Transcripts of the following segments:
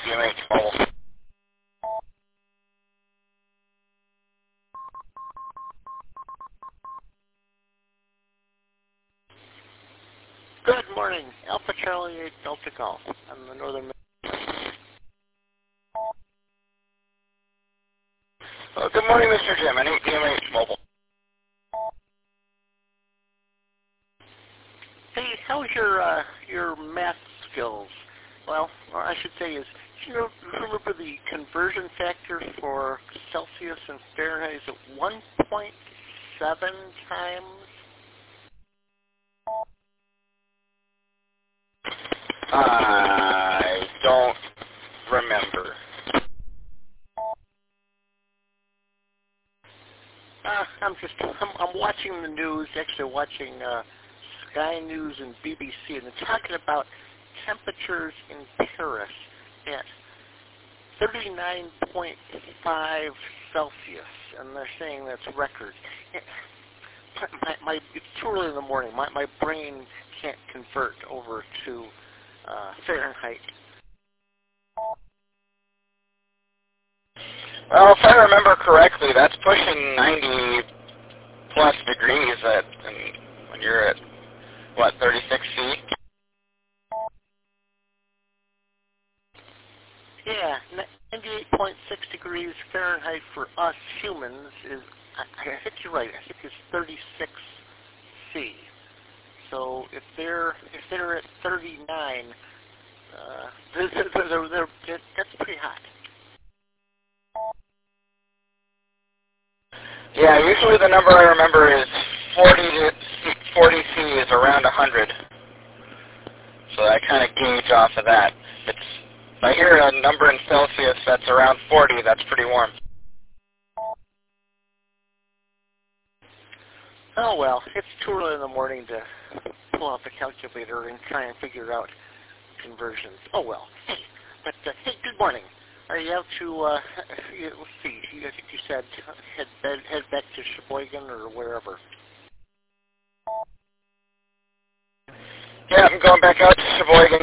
DMH Mobile. Good morning, Alpha Charlie 8 Delta Golf on the northern. Good morning, Mr. Jim. I need DMH Mobile. Hey, how's your math skills? Well, or I should say is, do you remember the conversion factor for Celsius and Fahrenheit is at 1.7 times? I don't remember. I'm watching the news, actually watching Sky News and BBC, and they're talking about temperatures in Paris at 39.5 Celsius, and they're saying that's record. It's too early in the morning. My brain can't convert over to Fahrenheit. Well, if I remember correctly, that's pushing 90 plus degrees when you're at, what, 36 C? Yeah, 98.6 degrees Fahrenheit for us humans is, I think you're right, I think it's 36 C. So if they're at 39, that's pretty hot. Yeah, usually the number I remember is 40 C is around 100. So I kind of gauge off of that. If I hear a number in Celsius that's around 40, that's pretty warm. Oh well, it's too early in the morning to pull out the calculator and try and figure out conversions. Oh well. But hey, good morning. Are you out to? Let's see. I think you said head back to Sheboygan or wherever. Yeah, I'm going back out to Sheboygan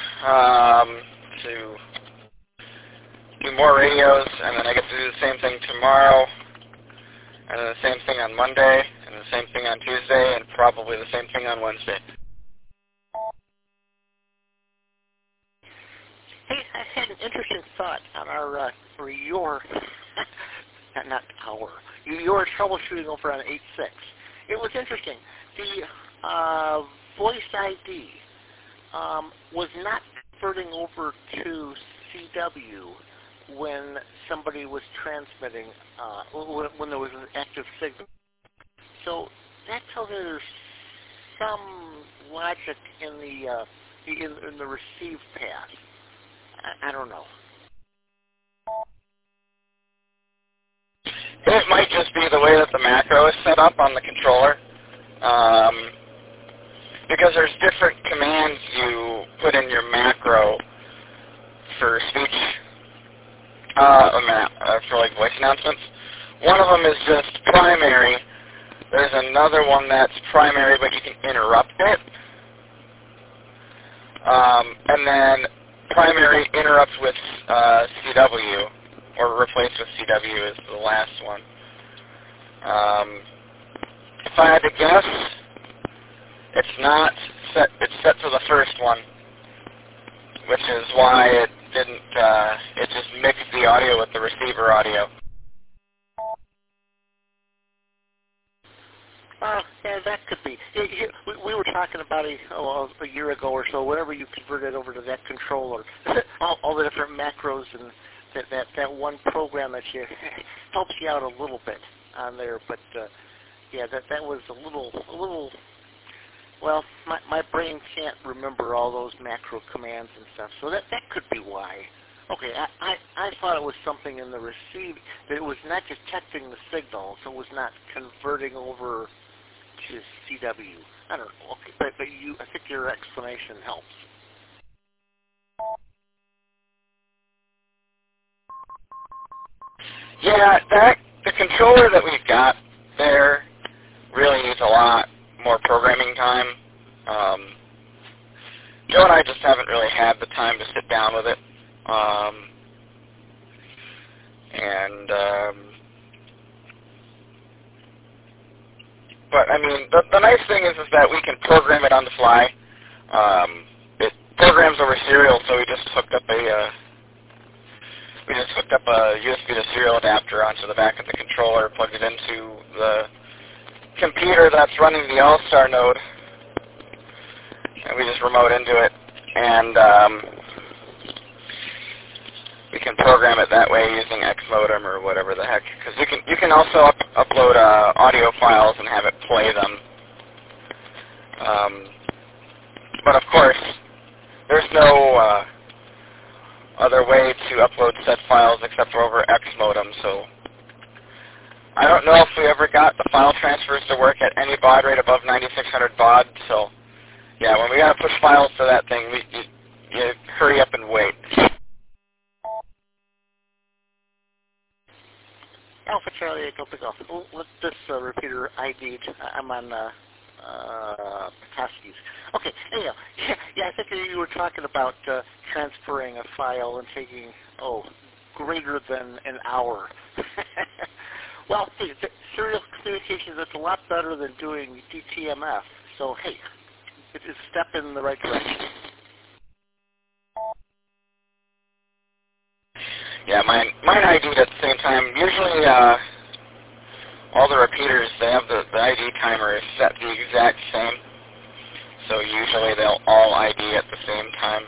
to do more radios, and then I get to do the same thing tomorrow, and then the same thing on Monday, and the same thing on Tuesday, and probably the same thing on Wednesday. Hey, I had an interesting thought on your troubleshooting over on 8.6. It was interesting. The voice ID was not converting over to CW when somebody was transmitting, when there was an active signal. So that tells me there's some logic in the receive path. I don't know. It might just be the way that the macro is set up on the controller. Because there's different commands you put in your macro for speech, for like voice announcements. One of them is just primary. There's another one that's primary, but you can interrupt it. And then primary interrupts with CW, or replaced with CW is the last one. If I had to guess, it's not set. It's set to the first one, which is why it didn't. It just mixed the audio with the receiver audio. Yeah, that could be. We were talking about a year ago or so. Whenever you converted over to that controller, all the different macros and that one program that helps you out a little bit on there. But yeah, that was a little. Well, my brain can't remember all those macro commands and stuff, so that could be why. Okay, I thought it was something in the receive, that it was not detecting the signal, so it was not converting over to CW. I don't know, okay, but I think your explanation helps. Yeah, the controller that we've got there really needs a lot more programming time. Joe and I just haven't really had the time to sit down with it But I mean, the nice thing is that we can program it on the fly. It programs over serial, so we just hooked up a USB to serial adapter onto the back of the controller, plugged it into the computer that's running the All-Star node, and we just remote into it, and we can program it that way using Xmodem or whatever the heck. Because you can also upload audio files and have it play them. But of course, there's no other way to upload set files except for over Xmodem. So I don't know if we ever got the file transfers to work at any baud rate above 9600 baud. So yeah, when we gotta push files to that thing, you hurry up and wait. Alpha Charlie Echo Golf. What's this repeater ID? I'm on Petoskey's. Okay, anyhow, yeah, I think you were talking about transferring a file and taking, greater than an hour. Well, hey, serial communications, it's a lot better than doing DTMF. So, hey, it's a step in the right direction. Yeah, mine ID'd at the same time. Usually, all the repeaters, they have the ID timer is set the exact same. So usually they'll all ID at the same time,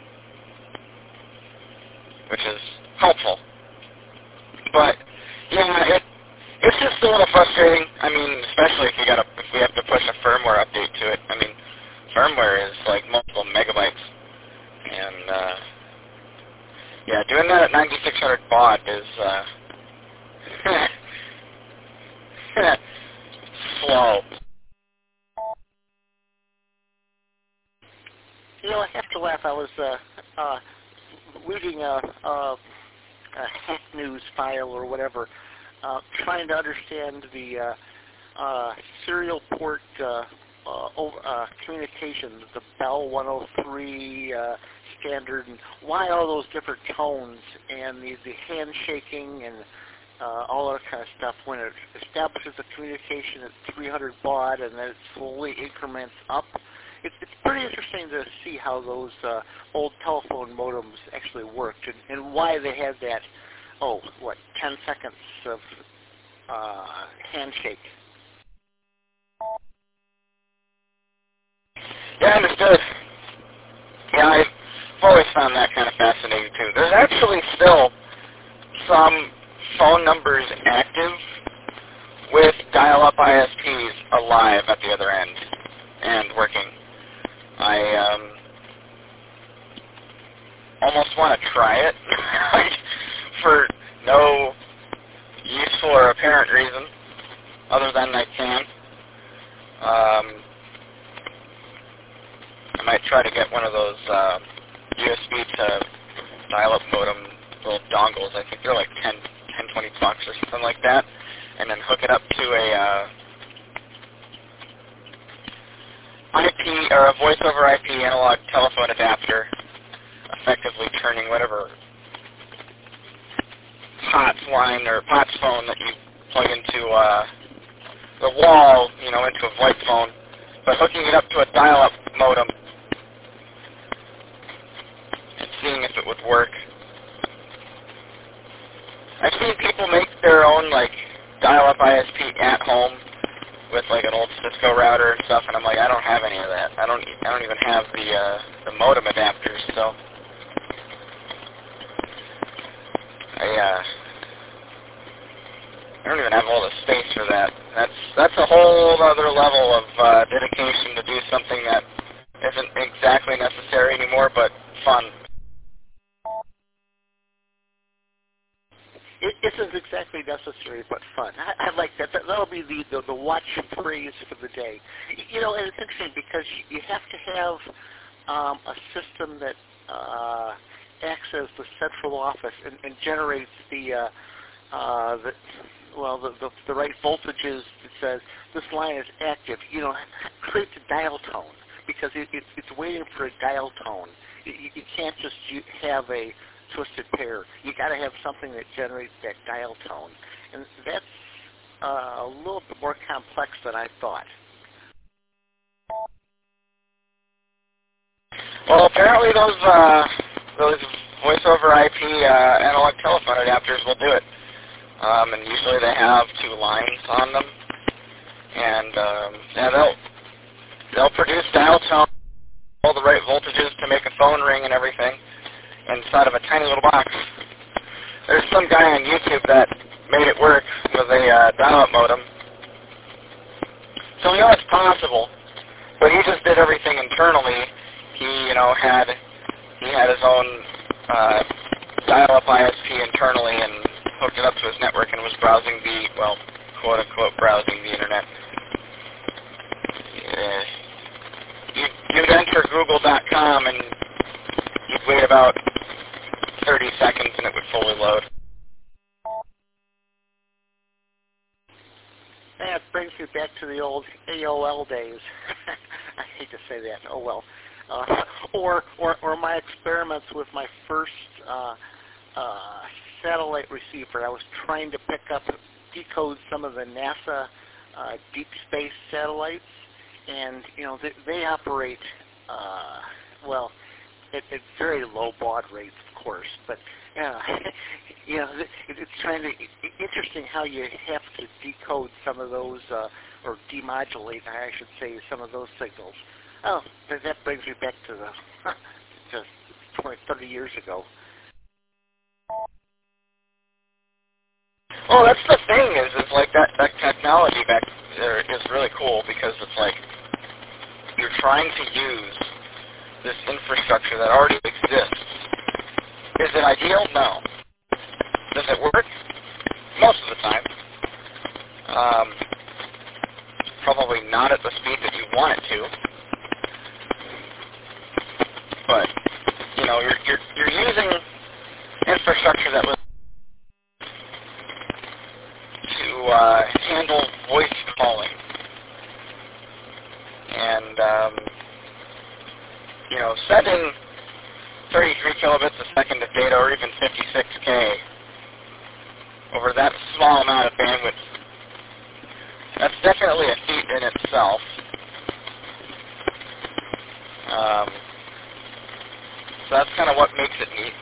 which is helpful. But yeah, it's just a little frustrating. I mean, especially if we have to push a firmware update to it. I mean, firmware is like multiple megabytes, and yeah, doing that at 9600 baud is slow. You know, I have to laugh. I was reading a hack news file or whatever, trying to understand the serial port communications, the Bell 103 standard, and why all those different tones and the handshaking and all that kind of stuff. When it establishes a communication at 300 baud and then it slowly increments up. It's pretty interesting to see how those old telephone modems actually worked and why they had that, 10 seconds of handshake. Yeah, understood. Yeah, I've always found that kind of fascinating too. There's actually still some phone numbers active with dial-up ISPs alive at the other end and working. I almost want to try it for no useful or apparent reason other than I can. I might try to get one of those USB to dial-up modem little dongles. I think they're like 10, 20 bucks or something like that, and then hook it up to a IP or a voice over IP analog telephone adapter, effectively turning whatever POTS line or POTS phone that you plug into the wall, into a VoIP phone, but hooking it up to a dial-up modem and seeing if it would work. I've seen people make their own dial-up ISP at home with an old Cisco router and stuff, and I'm like, I don't have any of that. I don't even have the modem adapters, so I don't even have all the space for that. That's a whole other level of dedication to do something that isn't exactly necessary anymore, but fun. It isn't exactly necessary, but fun. I like that. That'll be the watch phrase for the day. And it's interesting because you have to have a system that acts as the central office and generates the right voltages that says this line is active. Creates a dial tone because it's waiting for a dial tone. You can't just have a twisted pair. You got to have something that generates that dial tone, and that's a little bit more complex than I thought. Well, apparently those voice over IP analog telephone adapters will do it, and usually they have 2 lines on them, and yeah, they'll produce dial tone, all the right voltages to make a phone ring and everything inside of a tiny little box. There's some guy on YouTube that made it work with a dial-up modem. So we know it's possible, but he just did everything internally. He, he had his own dial-up ISP internally and hooked it up to his network and was browsing the, well, quote-unquote browsing the internet. You'd enter google.com and you'd wait about 30 seconds and it would fully load. That brings me back to the old AOL days. I hate to say that. Oh well. Or my experiments with my first satellite receiver. I was trying to decode some of the NASA deep space satellites, and they operate well at very low baud rates, of course, but it's interesting how you have to decode some of those, or demodulate, I should say, some of those signals. Oh, that brings me back to just 20, 30 years ago. Well, that's the thing is like that technology back there is really cool because it's like you're trying to use this infrastructure that already exists. Is it ideal? No. Does it work? Most of the time. Probably not at the speed that you want it to. But you're using infrastructure that was to handle voice calling, and sending 33 kilobits a second of data, or even 56K over that small amount of bandwidth. That's definitely a feat in itself. So that's kind of what makes it neat.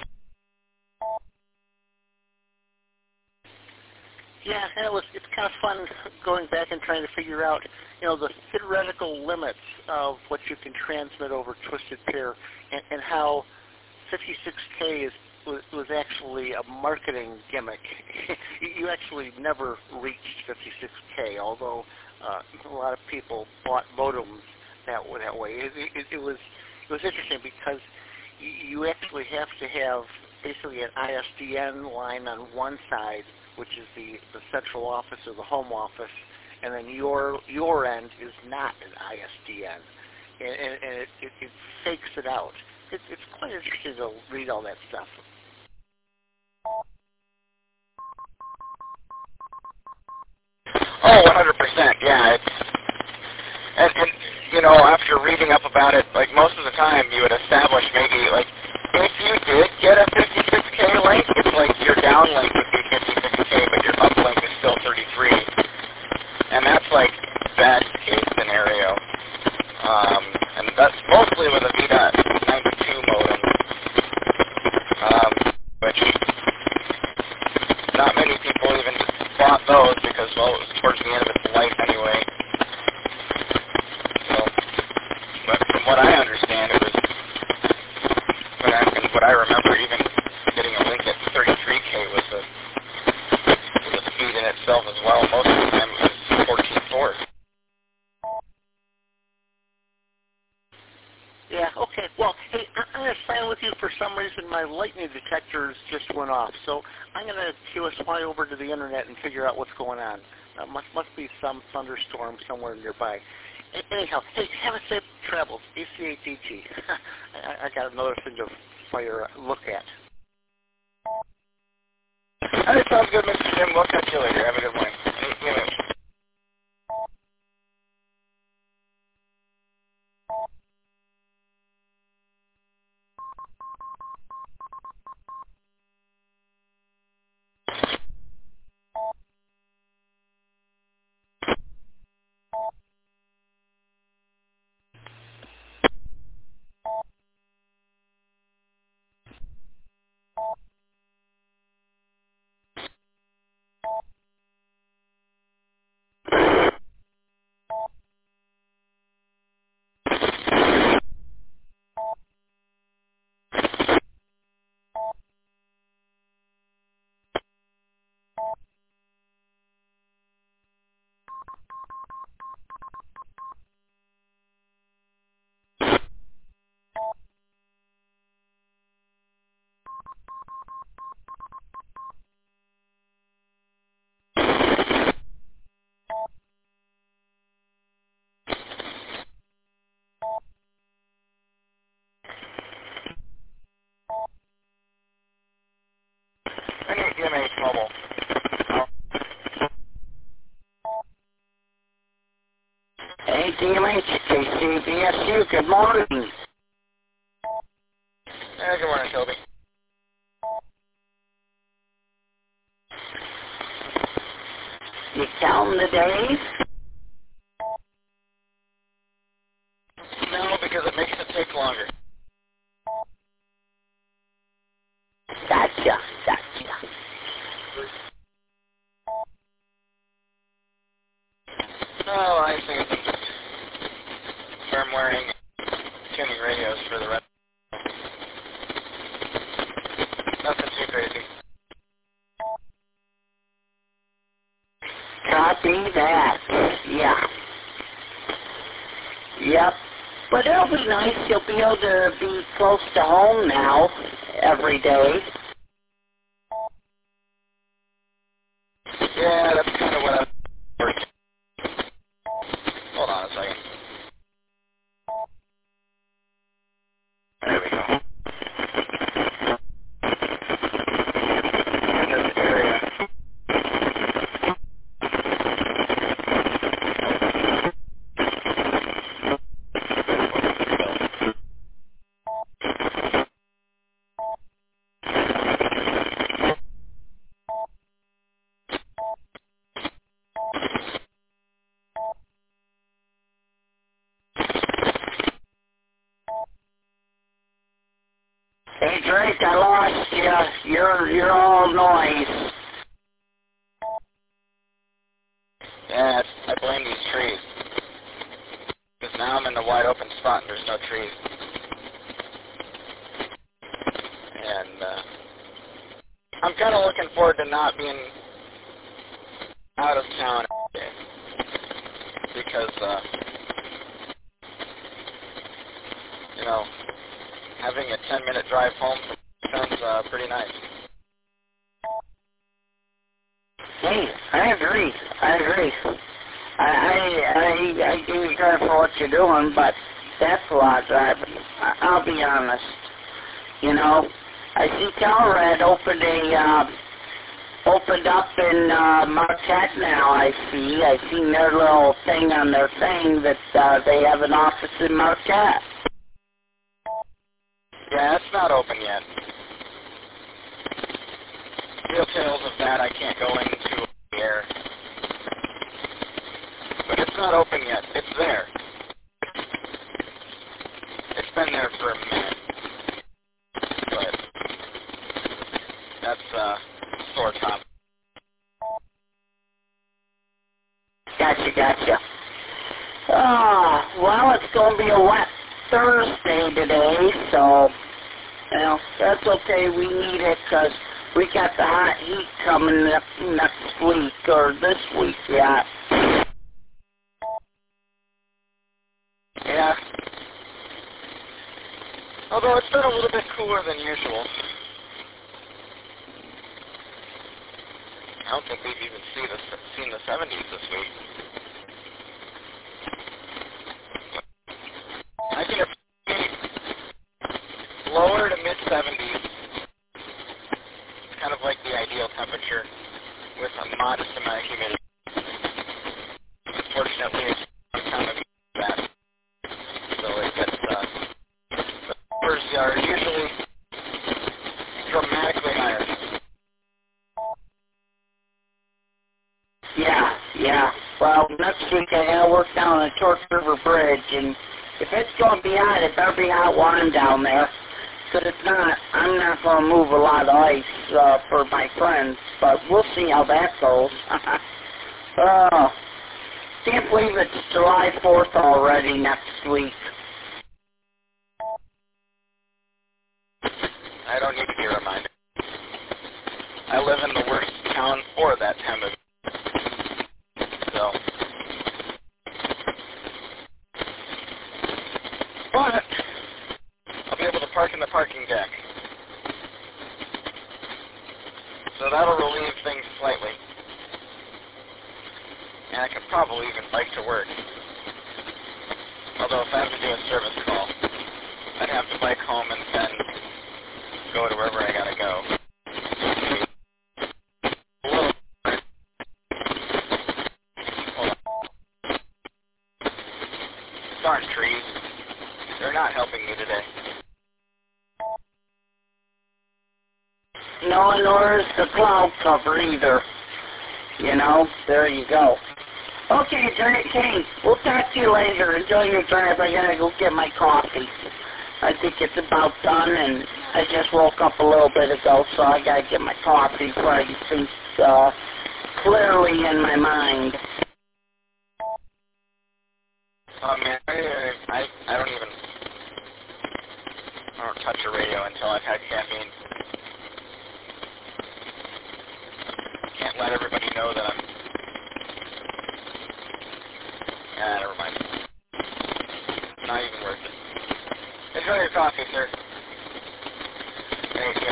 Yeah, and it's kind of fun going back and trying to figure out, the theoretical limits of what you can transmit over twisted pair, and how 56K was actually a marketing gimmick. You actually never reached 56K, although a lot of people bought modems that way. It was interesting because you actually have to have basically an ISDN line on one side, which is the central office or the home office, and then your end is not an ISDN, and it fakes it out. It's quite interesting to read all that stuff. Oh, 100%. Yeah, and after reading up about it, like most of the time, you would establish maybe like if you did get a 56K link, it's like your downlink would be 56K, but your uplink is still 33, and that's like best case scenario. And that's mostly with a V.92 modem, which not many people even bought those because, well, it was towards the end of its life anyway. So, but from what I understand, it was, what I remember, even getting a link at 33K was a speed in itself as well. Most of the time it was 14.4. Yeah, okay. Well, hey, I'm going to sign with you. For some reason, my lightning detectors just went off. So I'm going to QSY over to the internet and figure out what's going on. Must be some thunderstorm somewhere nearby. Anyhow, hey, have a safe travels. ACATT. I got another thing to look at. That sounds good, Mr. Jim. We'll catch you later. Have a good morning. morning. Yeah, good morning, Toby. You counting the days? No, because it makes it take longer. Gotcha. Oh, I think I'm just firmwaring and tuning radios for the rest. Nothing too crazy. Copy that. Yeah. Yep. But it'll be nice. You'll be able to be close to home now every day. Yeah, that's kind of what I'm working. Hold on a second. There we go. In this area. Hey Drake, I lost you. You're all noise. Yeah, I blame these trees. Because now I'm in the wide open spot and there's no trees. And I'm kind of looking forward to not being out of town every day. Because, you know, having a 10-minute drive home sounds pretty nice. Hey, I agree. I give you credit for what you're doing, but that's a lot of driving. I'll be honest. You know, I see Calrad opened up in Marquette now. I seen their little thing on their thing that they have an office in Marquette. Yeah, it's not open yet. Details of that I can't go into the air. But it's not open yet. It's there. It's been there for a minute. But that's sore top. Gotcha. Well, it's going to be a wet Thursday today, so, well, that's okay. We need it because we got the hot heat coming next week, or this week, yeah. Yeah. Although it's been a little bit cooler than usual. I don't think we've even seen the 70s this week. I think it's lower to mid-70s. It's kind of like the ideal temperature with a modest amount of humidity. Unfortunately, it's some time of that. So it gets, the numbers are usually dramatically higher. Yeah. Well, next week I got to work down the Torch River Bridge, and if it's going to be hot, it better be hot while I'm down there. Because if not, I'm not going to move a lot of ice for my friends, but we'll see how that goes. Can't believe it's July 4th already next week. I don't need to be reminded. I live in the worst town for that time of year. So, but I'll be able to park in the parking deck. So that'll relieve things slightly. And I could probably even bike to work. Although if I have to do a service call, I'd have to bike home and then go to wherever I gotta go. Hold on. Darn trees. They're today? No, nor is the cloud cover either. You know, there you go. Okay, Drake, hey, we'll talk to you later. Enjoy your drive. I gotta go get my coffee. I think it's about done, and I just woke up a little bit ago, so I gotta get my coffee before I think clearly in my mind. Oh man, I don't touch a radio until I've had caffeine. Can't let everybody know that I'm... never mind. Not even worth it. Enjoy your coffee, sir. Thanks,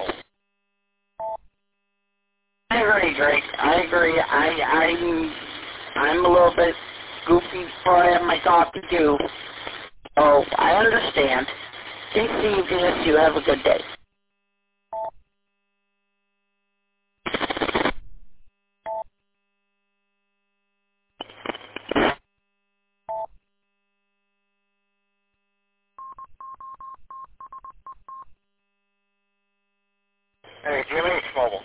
I agree, Drake. I agree. I'm a little bit goofy before I have my coffee too. So I understand. KCBS, you have a good day. Hey, Jimmy, Mobile.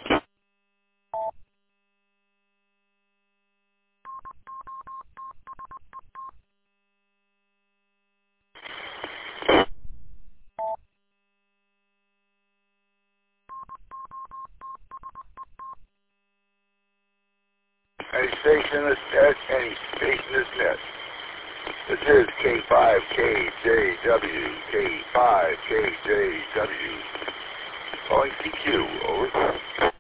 Any station is net, any station is net. This is K5KJW, K5KJW. Calling CQ, over.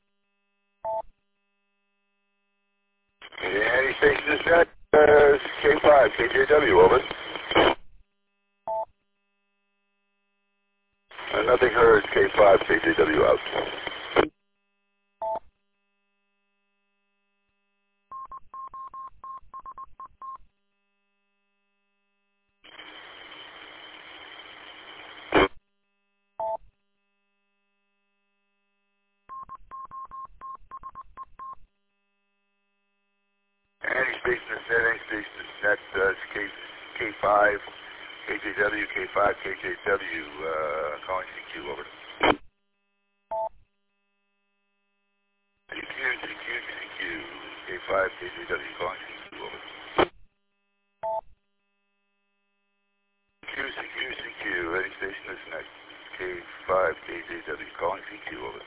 Any station is net, K5KJW, over. Nothing heard, K5KJW out. Any station is net, any station is net, K5, KJW, K5, KJW, calling CQ, over. CQ, K5, KJW, calling CQ, over. CQ, any station is net, K5, KJW, calling CQ, over.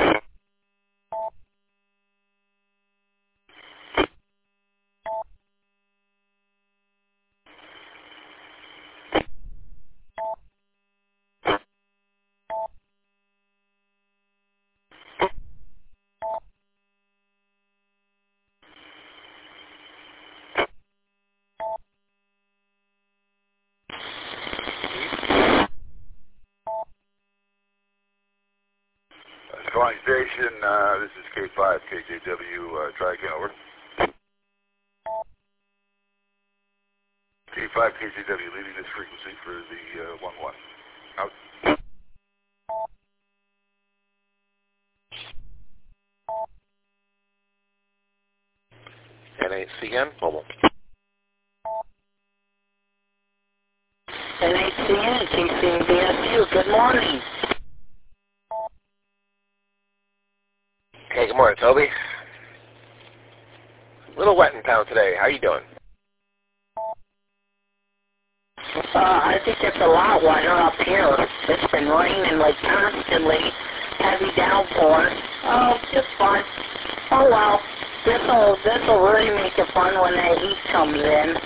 Calling station, this is K5, KJW, try again, over. K5, KJW, leaving this frequency for the 1-1. Out. NHCN, mobile. NHCN, KCBSU, good morning. Hey, good morning, Toby. A little wet in town today. How you doing? I think it's a lot wetter up here. It's been raining like constantly, heavy downpours. Oh, just fun. Oh well, this'll really make it fun when that heat comes in.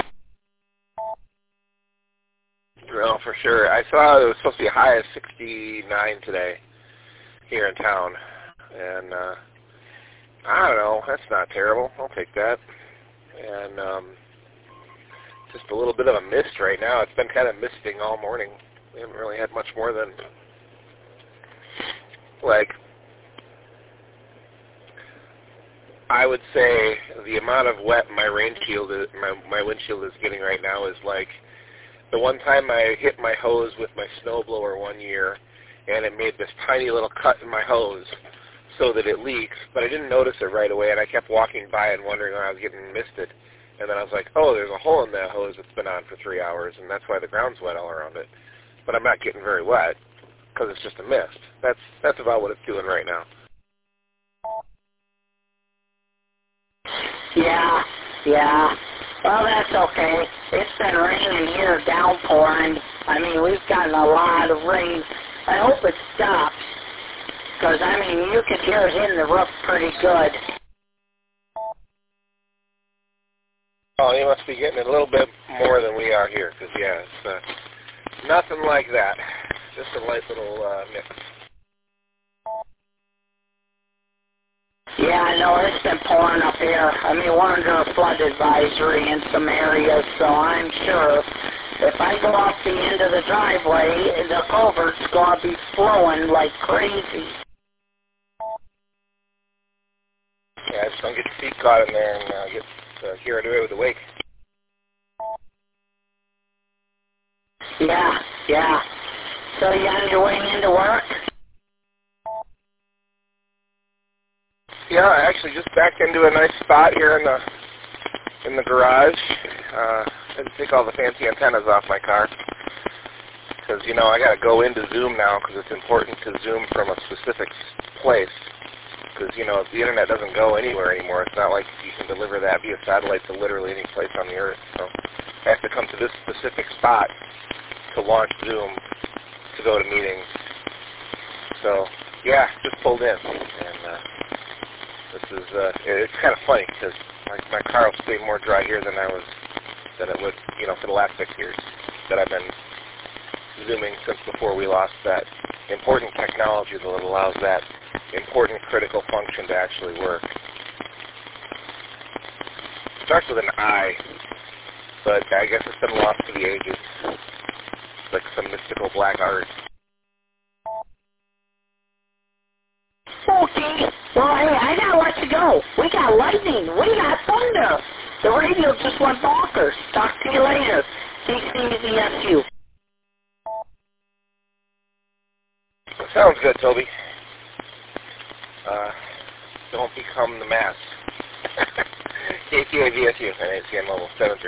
Well, for sure. I saw it was supposed to be a high of 69 today here in town. And, I don't know, that's not terrible. I'll take that. And, just a little bit of a mist right now. It's been kind of misting all morning. We haven't really had much more than, like, I would say the amount of wet my windshield is getting right now is like the one time I hit my hose with my snowblower one year, and it made this tiny little cut in my hose so that it leaks, but I didn't notice it right away, and I kept walking by and wondering when I was getting misted. And then I was like, oh, there's a hole in that hose that's been on for 3 hours, and that's why the ground's wet all around it. but I'm not getting very wet because it's just a mist. That's about what it's doing right now. Yeah. Well, that's okay. It's been raining here, downpouring. I mean, we've gotten a lot of rain. I hope it stops, because, I mean, you could hear it hitting the roof pretty good. Oh, you must be getting it a little bit more than we are here, because, yeah, it's nothing like that. Just a light little mix. Yeah, I know. It's been pouring up here. I mean, we're under a flood advisory in some areas, so I'm sure if I go off the end of the driveway, the culvert's going to be flowing like crazy. Yeah, just don't get your feet caught in there and get carried away with the wake. Yeah. So you on your way into work? Yeah, I actually just backed into a nice spot here in the garage. And take all the fancy antennas off my car. Because, you know, I got to go into Zoom now because it's important to Zoom from a specific place. Because, you know, the internet doesn't go anywhere anymore. It's not like you can deliver that via satellite to literally any place on the earth. So I have to come to this specific spot to launch Zoom to go to meetings. So, yeah, just pulled in. And this is, it's kind of funny because my car will stay more dry here than it would, you know, for the last 6 years that I've been Zooming since before we lost that important technology that allows that important critical function to actually work. It starts with an I, but I guess it's been lost to the ages. It's like some mystical black art. Okay. Well, hey, I gotta let you go. We got lightning. We got thunder. The radio just went bonkers. Talk to you later. CCZSU. Sounds good, Toby. Don't become the mass. KTAVSU and ACN Mobile 73.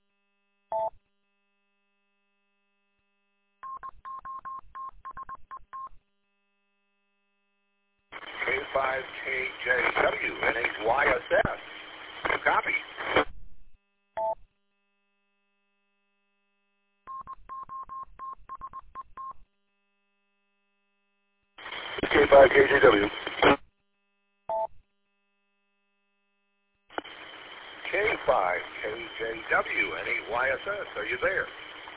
K5KJW NHYSS. Copy. K5KJW. K5KJW NHYSS. Are you there?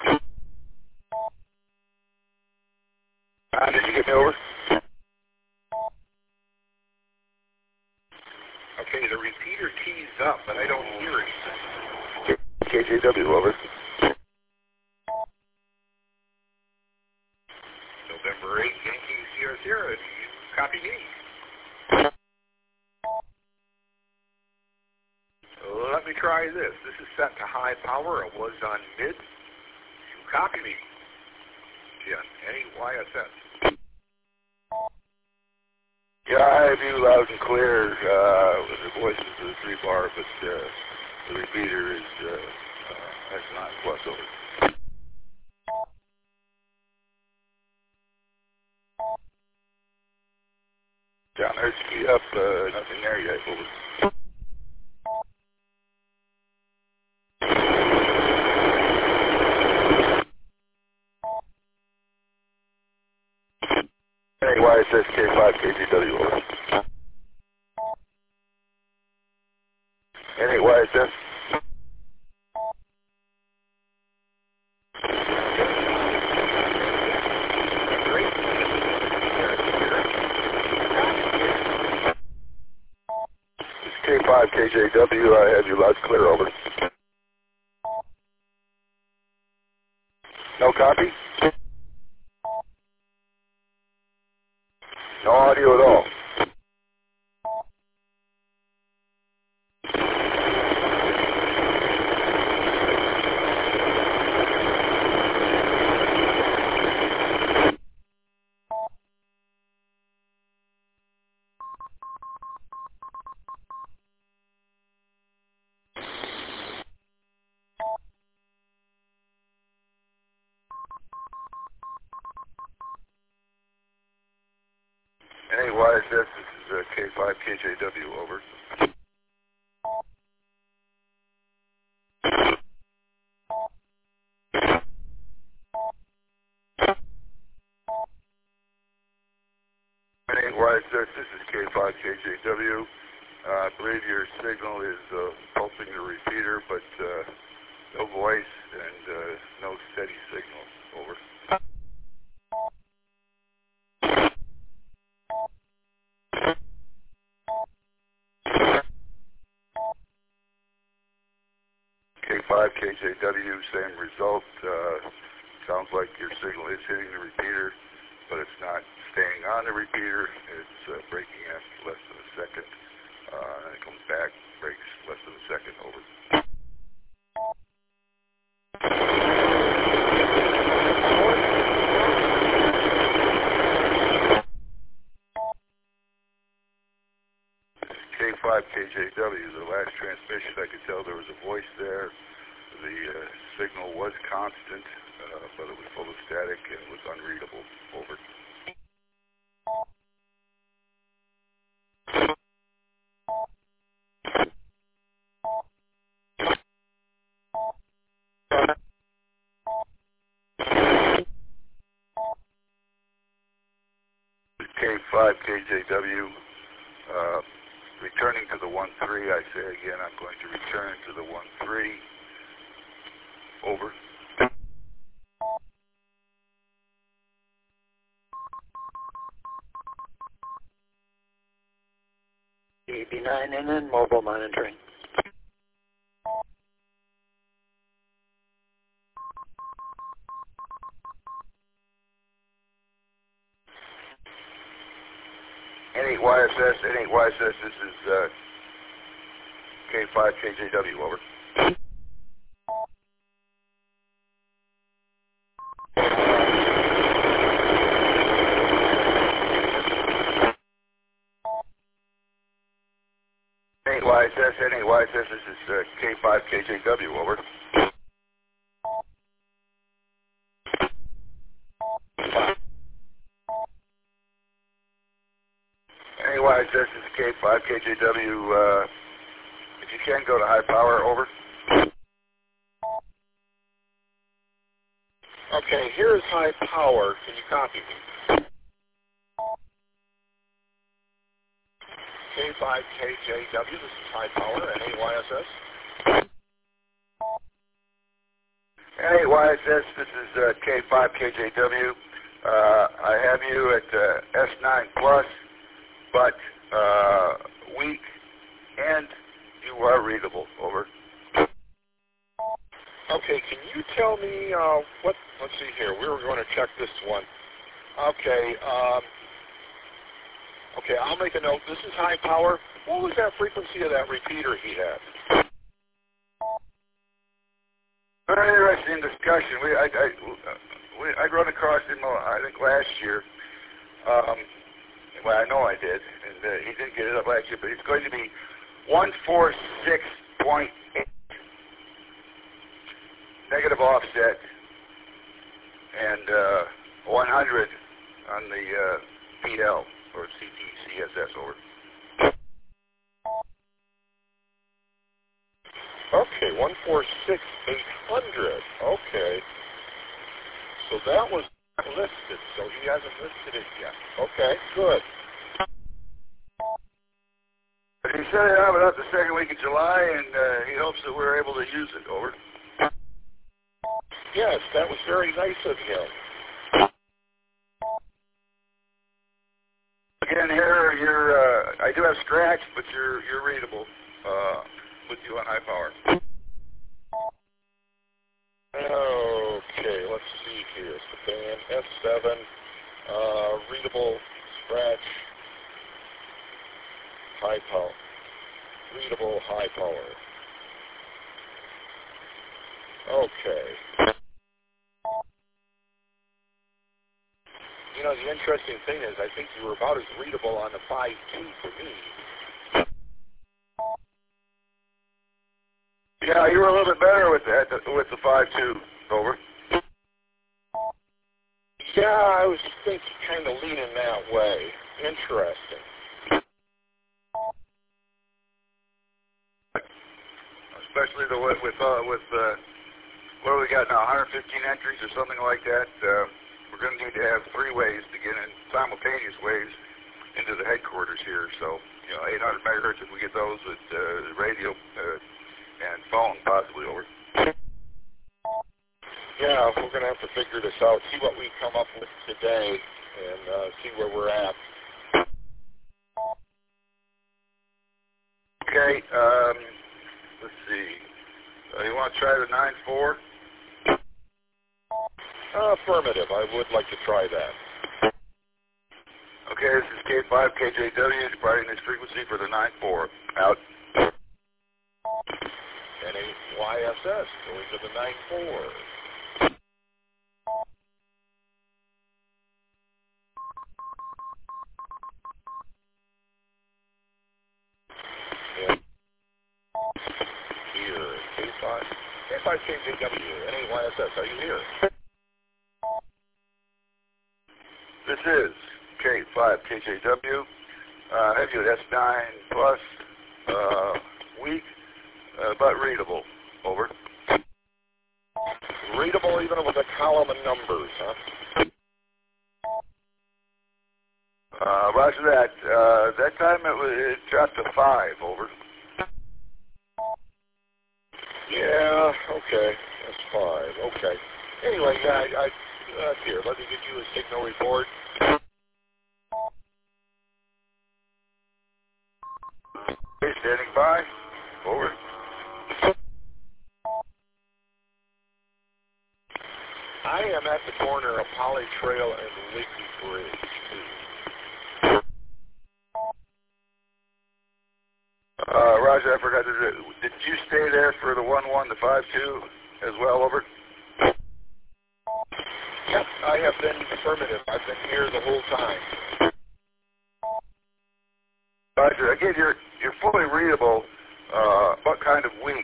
Did you get me over? Okay, the repeater keys up, but I don't hear anything. KJW, over. November 8, Yankee Sierra Sierra, do you copy me? Let me try this. This is set to high power. It was on mid. You copy me. NHYSS. Yeah, I have you loud and clear. The voice is the 3-bar, but the repeater is S9 plus over. Down there, speed up. Nothing there yet. Over. NHYSS K5KGW, over. NHYSS. K5KJW, I have you loud and clear, over. No copy? No audio at all. N8YSS, this is K5KJW, over. N8YSS, this is K5KJW. I believe your signal is pulsing the repeater, but no voice and no steady signal, over. K5KJW, same result. Sounds like your signal is hitting the repeater, but it's not staying on the repeater. It's breaking after less than a second. And it comes back, breaks less than a second, over. K5KJW, the last transmission, I could tell there was a voice there. The signal was constant, but it was full of static and was unreadable, over. K5KJW, returning to the 1-3, I say again, I'm going to return to the 1-3, over. AB9NN, mobile monitoring. N8YSS, this is K5KJW, over. N8YSS, this is K5KJW, over. NAYSS, this is K5KJW. If you can, go to high power, over. Okay, here is high power. Can you copy me? K5KJW, this is high power, NAYSS. NAYSS, this is K5KJW. I have you at S9 plus, but weak, and you are readable, over. Okay, can you tell me let's see here, we were going to check this one. Okay, okay, I'll make a note. This is high power. What was that frequency of that repeater he had? Very interesting discussion. I'd run across him, I think, last year. Well, I know I did, and he didn't get it up last year, but it's going to be 146.8 negative offset and 100 on the PL, or CTCSS, over. Okay, 146,800. Okay. So that was listed, so he hasn't listed it yet. Okay, good. But he set it up the second week of July, and he hopes that we're able to use it, over. Yes, that was very nice of him. Again, here I do have scratch, but you're readable with you on high power. Okay, let's see here. It's the band S7, readable, scratch, high power. Readable, high power. Okay. You know, the interesting thing is I think you were about as readable on the 5.2 for me. Yeah, you were a little bit better with that, with the 5.2, over. Yeah, I was thinking kind of leaning that way. Interesting. Especially the with what do we got now? 115 entries or something like that. We're going to need to have 3 ways to get in, simultaneous ways into the headquarters here. So, 800 megahertz if we get those with radio and phone possibly over. Yeah, we're going to have to figure this out, see what we come up with today, and see where we're at. Okay, let's see. You want to try the 9.4? Affirmative. I would like to try that. Okay, this is K5 KJW departing this frequency for the 9.4. Out. NAYSS going to the 9.4. Here, K5 KJW, NAYSS, are you here? This is K5 KJW. Have you at S9 plus, weak, but readable. Over. Readable even with a column of numbers, huh? Roger that. That time it dropped to 5. Over. Yeah, okay. That's 5. Okay. Anyway, here, let me get you a signal report. Okay, standing by. Over. I am at the corner of Holly Trail and Lakey Bridge. Roger, I forgot to do. Did you stay there for the 1-1 to 5-2 as well? Over. Yep, I have been affirmative. I've been here the whole time. Roger, again, you're fully readable, but kind of weak.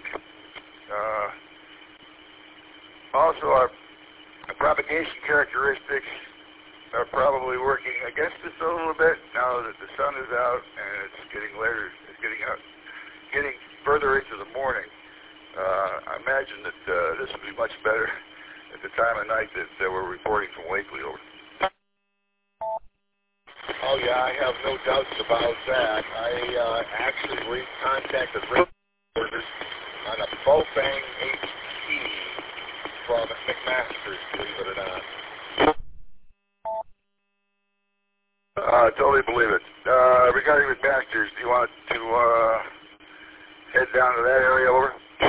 Also, our propagation characteristics are probably working against us a little bit now that the sun is out and it's getting later. It's getting further into the morning. I imagine that this will be much better at the time of night that we're reporting from Wakely. Over. Oh yeah, I have no doubts about that. I actually contacted reporters on a Bofang HT from McMaster's, believe it or not. Totally believe it. Regarding McMaster's, do you want to head down to that area? Over.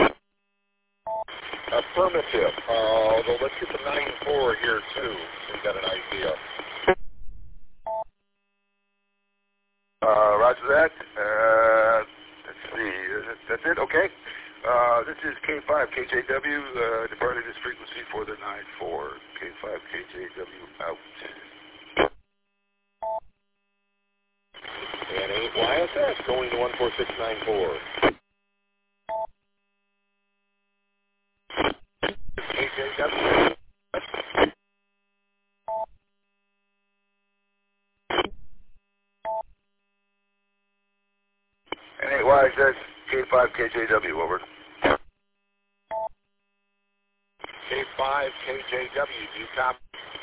Affirmative. Although let's get the 9.4 here too, so we got an idea. Roger that. Let's see. That's it? Okay. This is K5 KJW, departing this frequency for the 9.4. K5 KJW out. And YSS going to 14694. KJW. NAYSS K5 KJW, over. K5 KJW, do you copy?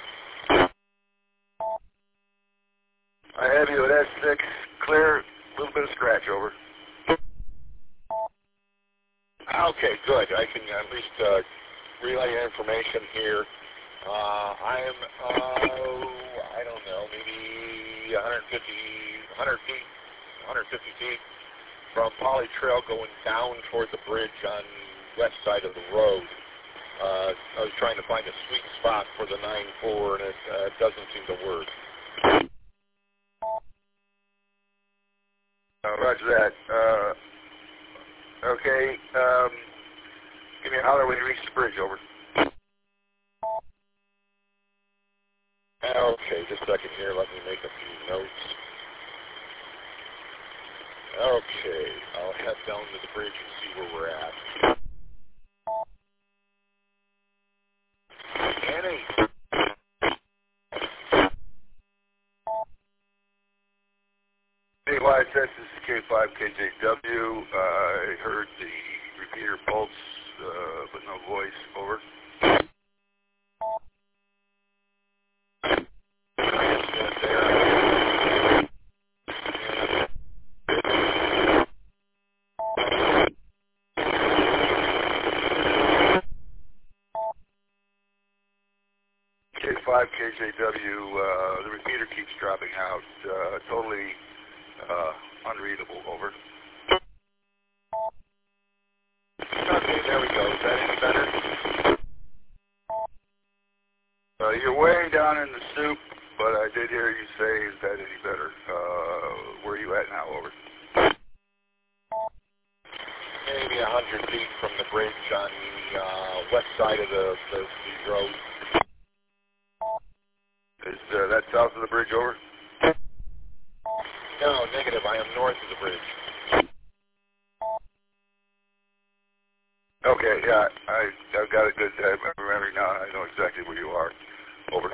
I have you at S6, clear, a little bit of scratch, over. Okay, good. I can at least relay information here. I'm, I don't know, maybe 150 feet from Poly Trail going down toward the bridge on west side of the road. I was trying to find a sweet spot for the 9.4, and it doesn't seem to work. Roger that. Okay, give me a holler when you reach the bridge, over. Okay, just a second here. Let me make a few notes. Okay, I'll head down to the bridge and see where we're at. KYSS, this is K5KJW. I heard the repeater pulse, but no voice. Over. K5KJW, the repeater keeps dropping out. Totally unreadable. Over. Okay, there we go. Is that any better? You're way down in the soup, but I did hear you say, is that any better? Where are you at now? Over. Maybe 100 feet from the bridge on the west side of the road. Is that south of the bridge? Over. No, negative. I am north of the bridge. Okay, yeah, I've got a good. I'm remembering now. I know exactly where you are. Over.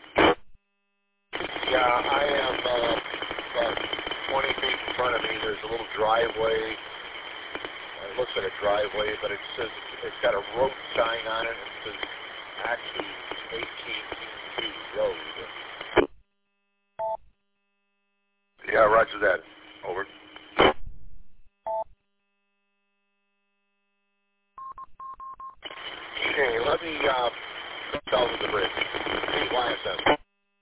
Yeah, I am about 20 feet in front of me. There's a little driveway. It looks like a driveway, but it says it's got a road sign on it. It says actually 18 road. Yeah, roger that. Over. Okay, let me south of the bridge. KYSS.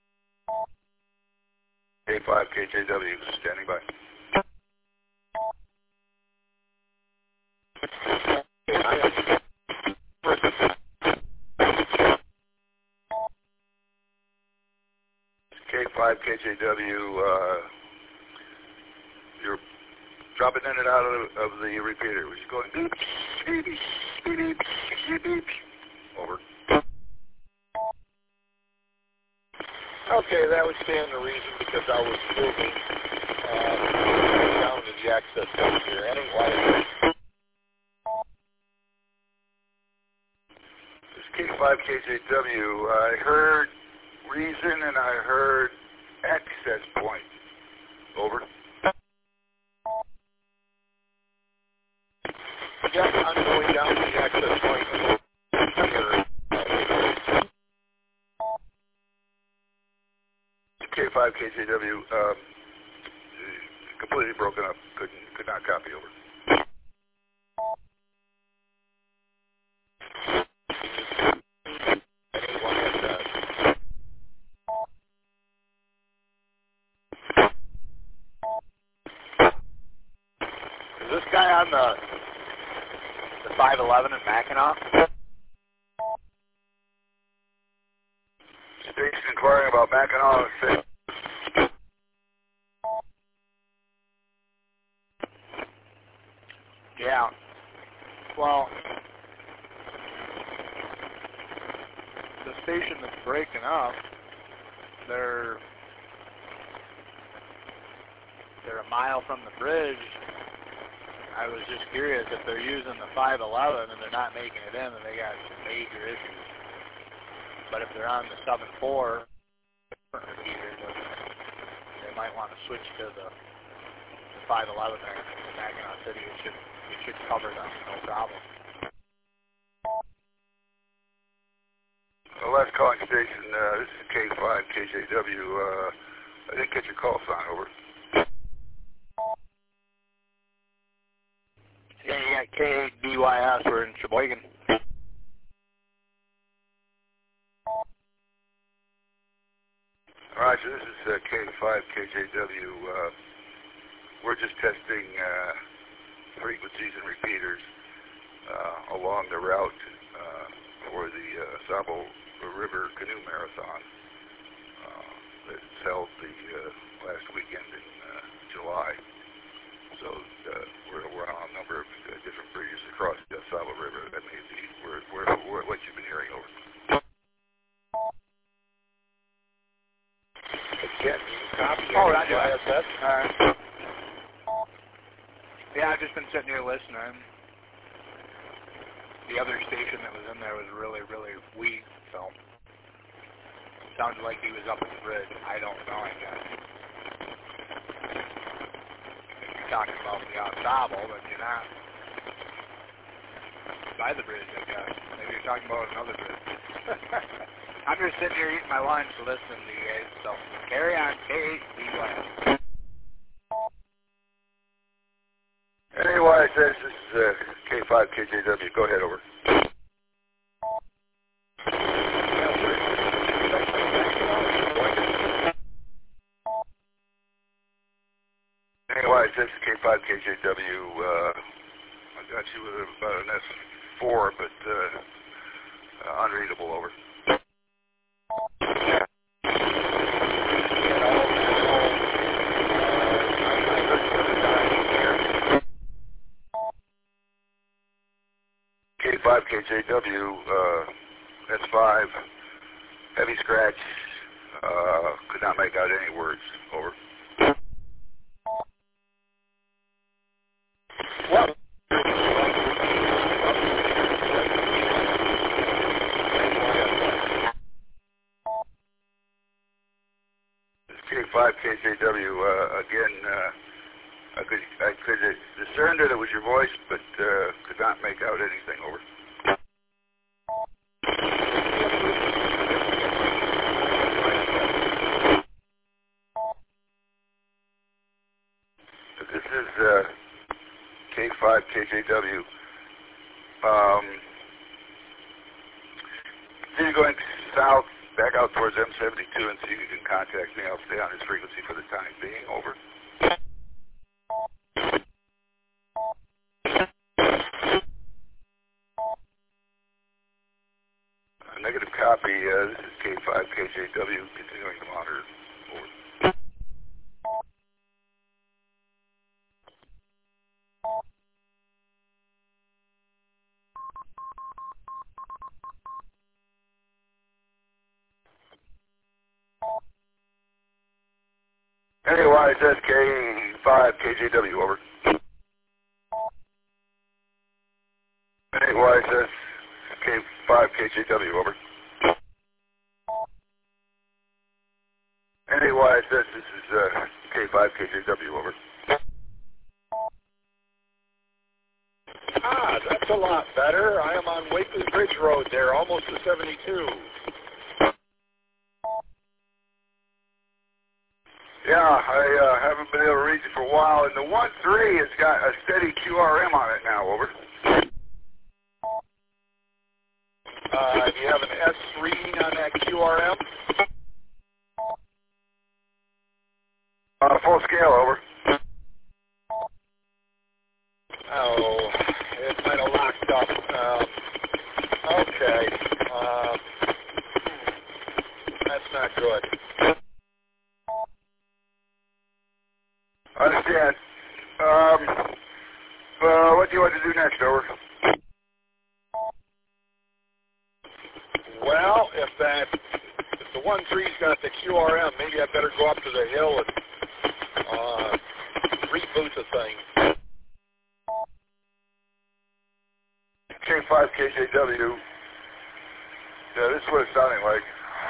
K5KJW, standing by. Okay, I am. K5KJW, you're dropping in and out of the repeater. We're just going beep, beep, beep, beep, beep, beep. Over. Okay, that would stand to reason because I was moving down to the access point here. Anyway, this K5KJW, I heard reason and I heard access point. Over. yes, I'm going down to the access point here. K5KJW, completely broken up. Could not copy. Over. Is this guy on the 511 in Mackinac? Station inquiring about Mackinac. Yeah. Well, the station that's breaking up, they're a mile from the bridge. I was just curious if they're using the 511 and they're not making it in, and they got some major issues. But if they're on the 7.4 repeater, they might want to switch to the 511 there in Mackinac City. It should cover them, no problem. The last calling station, this is K5KJW. I didn't get your call sign. Over. Yeah, you got K8BYS. We're in Sheboygan. Roger, this is K5KJW. We're just testing frequencies and repeaters along the route for the Sabo River Canoe Marathon that's held the last weekend in July. So we're on a number of different bridges across the Sabo River. That may be what you've been hearing. Over. Again, copy. Oh, roger. KYSS. All right. Yeah, I've just been sitting here listening. The other station that was in there was really, really weak, so sounded like he was up at the bridge. I don't know, I guess. talking about the ensemble, but you're not by the bridge, I guess. Maybe you're talking about another bridge. I'm just sitting here eating my lunch listening to you guys, so carry on, KHBY. Anyway, this is K5KJW. Go ahead, over. Anyway, this is K5KJW. I got you with about an S4, but unreadable, over. K5KJW, S5, heavy scratch, could not make out any words, over. What? K5KJW, again, I could discern that it was your voice, but could not make out anything, over. This is K5KJW. See you going south, back out towards M72 and see if you can contact me. I'll stay on this frequency for the time being, over. Negative copy, this is K5KJW, continuing to monitor, over. Anyway, it says K5KJW, over. Anyway, it says K5KJW, over. Anyway, it says this is K5KJW, over. Ah, that's a lot better. I am on Wakely Bridge Road there, almost to 72. Yeah, I haven't been able to reach it for a while, and the 1-3 has got a steady QRM on it now, over. Do you have an S reading on that QRM? Full scale, over. Oh, it might have locked up. Okay. That's not good. I understand. What do you want to do next, over? Well, if the 1-3's got the QRM, maybe I better go up to the hill and reboot the thing. K5KJW. Yeah, this is what it's sounding like.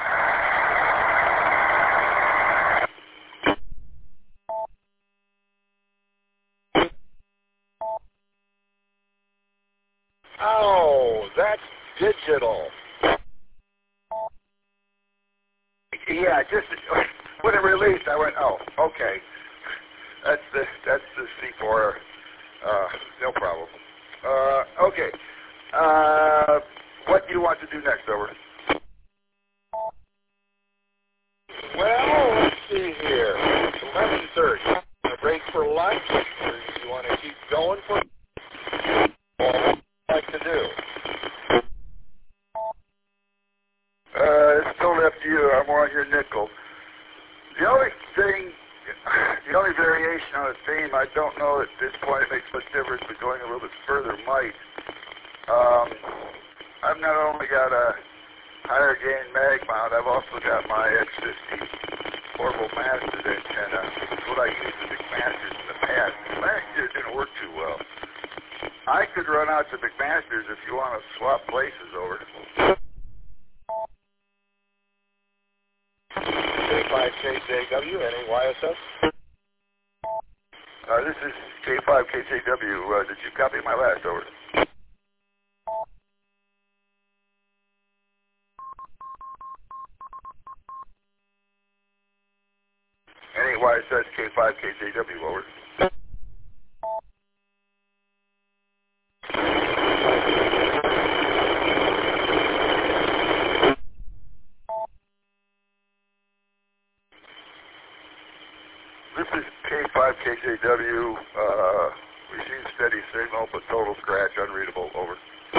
Oh, that's digital. Yeah, just when it released, I went, oh, okay. That's the C4. No problem. Okay. What do you want to do next, over? Well, let's see here. It's 11:30. A break for lunch, or you want to keep going for what would you like to do? It's totally up to you. I'm on your nickel. The only variation on the theme, I don't know at this point it makes much difference, but going a little bit further might. I've not only got a higher gain mag mount, I've also got my X50 portable Masters antenna. It's what I used with McMasters in the past. Last year it didn't work too well. I could run out to McMasters if you want to swap places, over. K5KJW, NAYSS. This is K5KJW, did you copy my last? Over. NAYSS K5KJW, over. This is K5KJW, received steady signal, but total scratch, unreadable, over.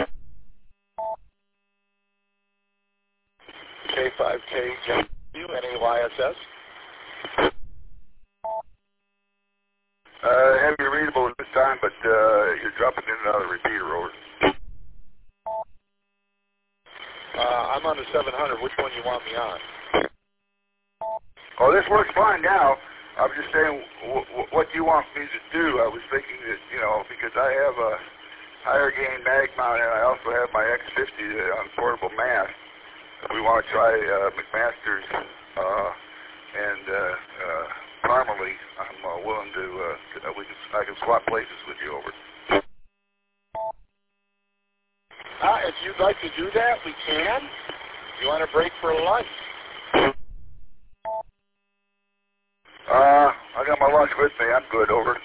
K5KJW, NAYSS. Heavy readable at this time, but you're dropping in and out of the repeater, over. I'm on the 700. Which one you want me on? Oh, this works fine now. I'm just saying, what do you want me to do? I was thinking that, you know, because I have a higher gain mag mount and I also have my X50 on portable mast. We want to try McMaster's and Parmalee. I'm willing to, I can swap places with you, over. If you'd like to do that, we can. You want to break for lunch? I got my lunch with me. I'm good, over.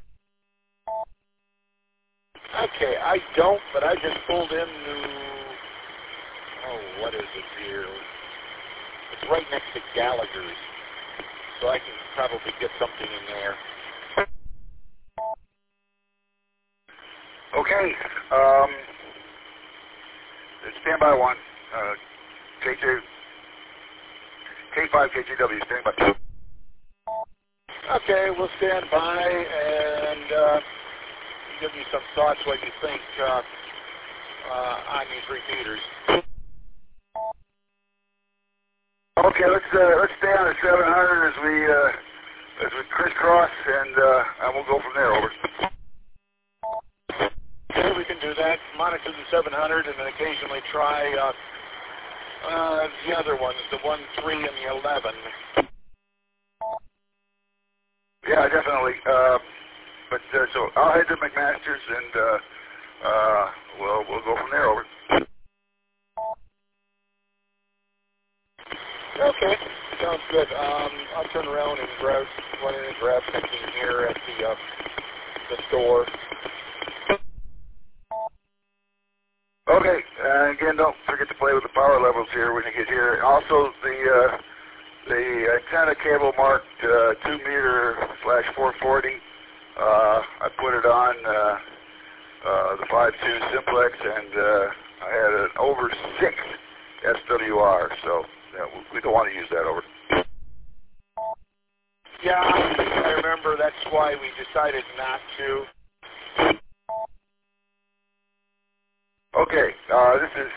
Okay, I don't, but I just pulled into, what is it here? It's right next to Gallagher's, so I can probably get something in there. Okay, stand by one. K5KJW, stand by two. Okay, we'll stand by and give you some thoughts what you think on these repeaters. Okay, let's stay on the 700 as we crisscross, and we'll go from there, over. Okay, we can do that. Monitor the 700 and then occasionally try the other ones, the 1, 3, and the 11. Yeah, definitely. But so I'll head to McMaster's and we'll go from there, over. Okay, sounds good. I'll turn around and grab something here at the store. Okay, again, don't forget to play with the power levels here when you get here. Also, the antenna cable marked 2-meter/440. I put it on the 5.2 simplex, and I had an over 6 SWR, so we don't want to use that, over. Yeah, I remember. That's why we decided not to. Okay, this is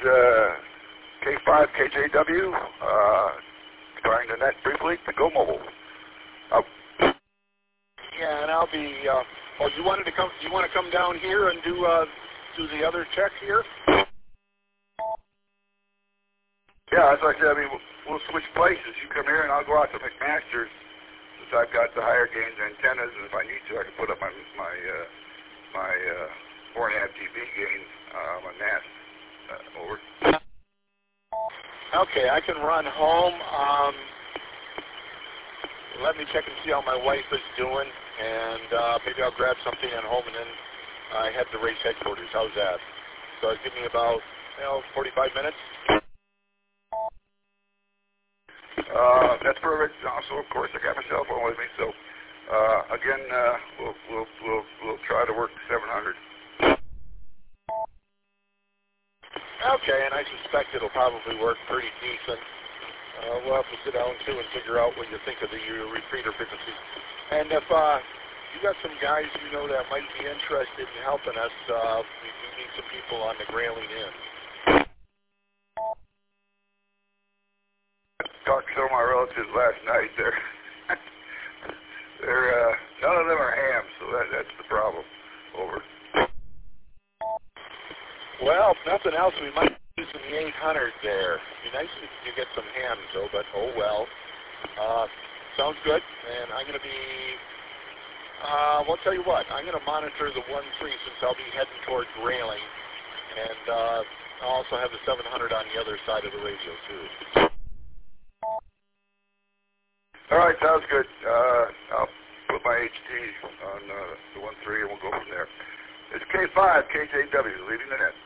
K5KJW, trying to net briefly to go mobile. Yeah, and I'll be. You wanted to come? You want to come down here and do the other check here? Yeah, as I said, I mean, we'll switch places. You come here, and I'll go out to McMaster's since I've got the higher gains antennas, and if I need to, I can put up my 4.5 dB gain my mast. Over. Okay, I can run home. Let me check and see how my wife is doing, and maybe I'll grab something at home, and then I head to race headquarters. How's that? So give me about 45 minutes. That's perfect. Also, of course, I got my cell phone with me, so again, we'll try to work the 700. Okay, and I suspect it'll probably work pretty decent. We'll have to sit down too and figure out what you think of the repeater frequency. And if you got some guys you know that might be interested in helping us, we need some people on the Grayling Inn. Talked to some of my relatives last night. They're none of them are hams, so that's the problem. Over. Well, if nothing else, we might use the 800 there. It'd be nice if you get some hams, though, but oh well. Sounds good, and I'm going to be Well, I'll tell you what. I'm going to monitor the 1-3 since I'll be heading towards Grayling. And I'll also have the 700 on the other side of the radio, too. All right, sounds good. I'll put my HT on the 1-3 and we'll go from there. It's K5, KJW, leading the net.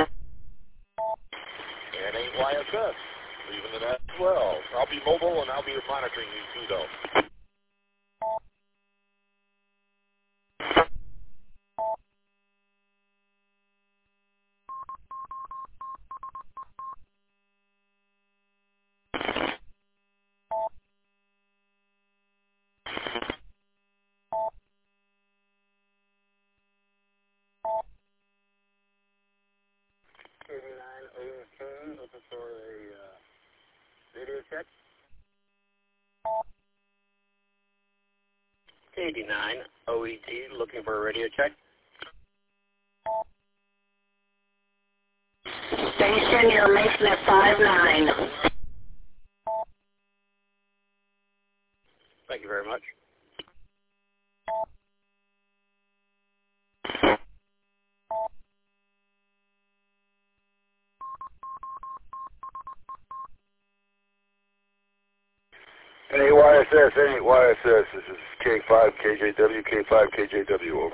And AYSS, leaving the net as well. I'll be mobile and I'll be monitoring you too, though. Looking for a radio check. KD9 OET looking for a radio check. Station, you're making it 5-9. Thank you very much. NAYSS, NAYSS, this is K5 KJW, K5 KJW, over.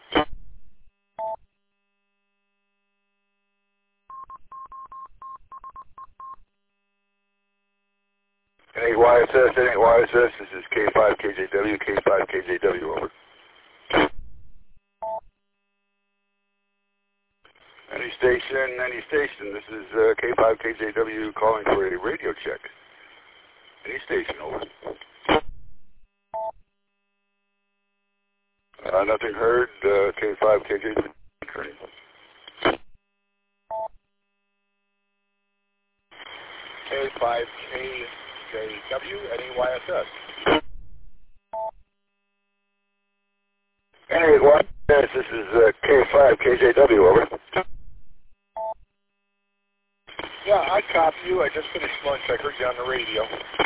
NAYSS, NAYSS, this is K5 KJW, K5 KJW, over. Any station, this is K5 KJW calling for a radio check. Any station, over. Nothing heard, K5 KJW. K5 KJW, NAYSS. NAYSS, this is K5 KJW, over. Yeah, I copy you. I just finished lunch. I heard you on the radio.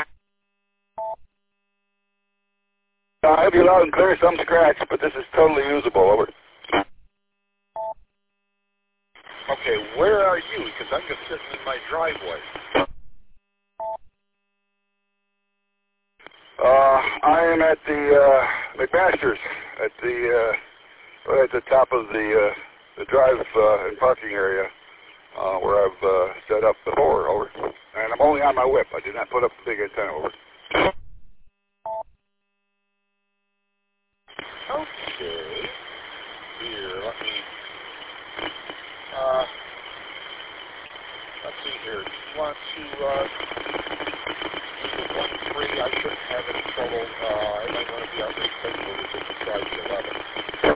I have you loud and clear, some scratch, but this is totally usable, over. Okay, where are you? Because I'm just sitting in my driveway. I am at the McMaster's, at the right at the top of the drive and parking area where I've set up before, over. And I'm only on my whip. I did not put up the big antenna, over. Okay. Here, let's see here. Do you want to, the 1-3, I shouldn't have any trouble. I might want to be on reschedule if we try the 11.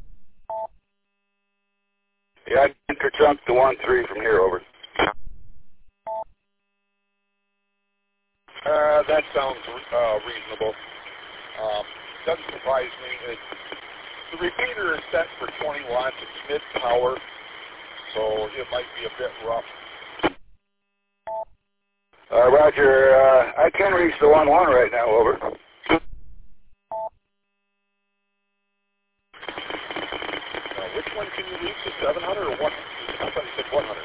Yeah, I can chunk the 1-3 from here, over. That sounds reasonable. Doesn't surprise me. The repeater is set for 20 watts. It's mid-power, so it might be a bit rough. Roger, I can reach the 1-1 right now, over. Which one can you reach, the 700 or 100? Somebody said 100.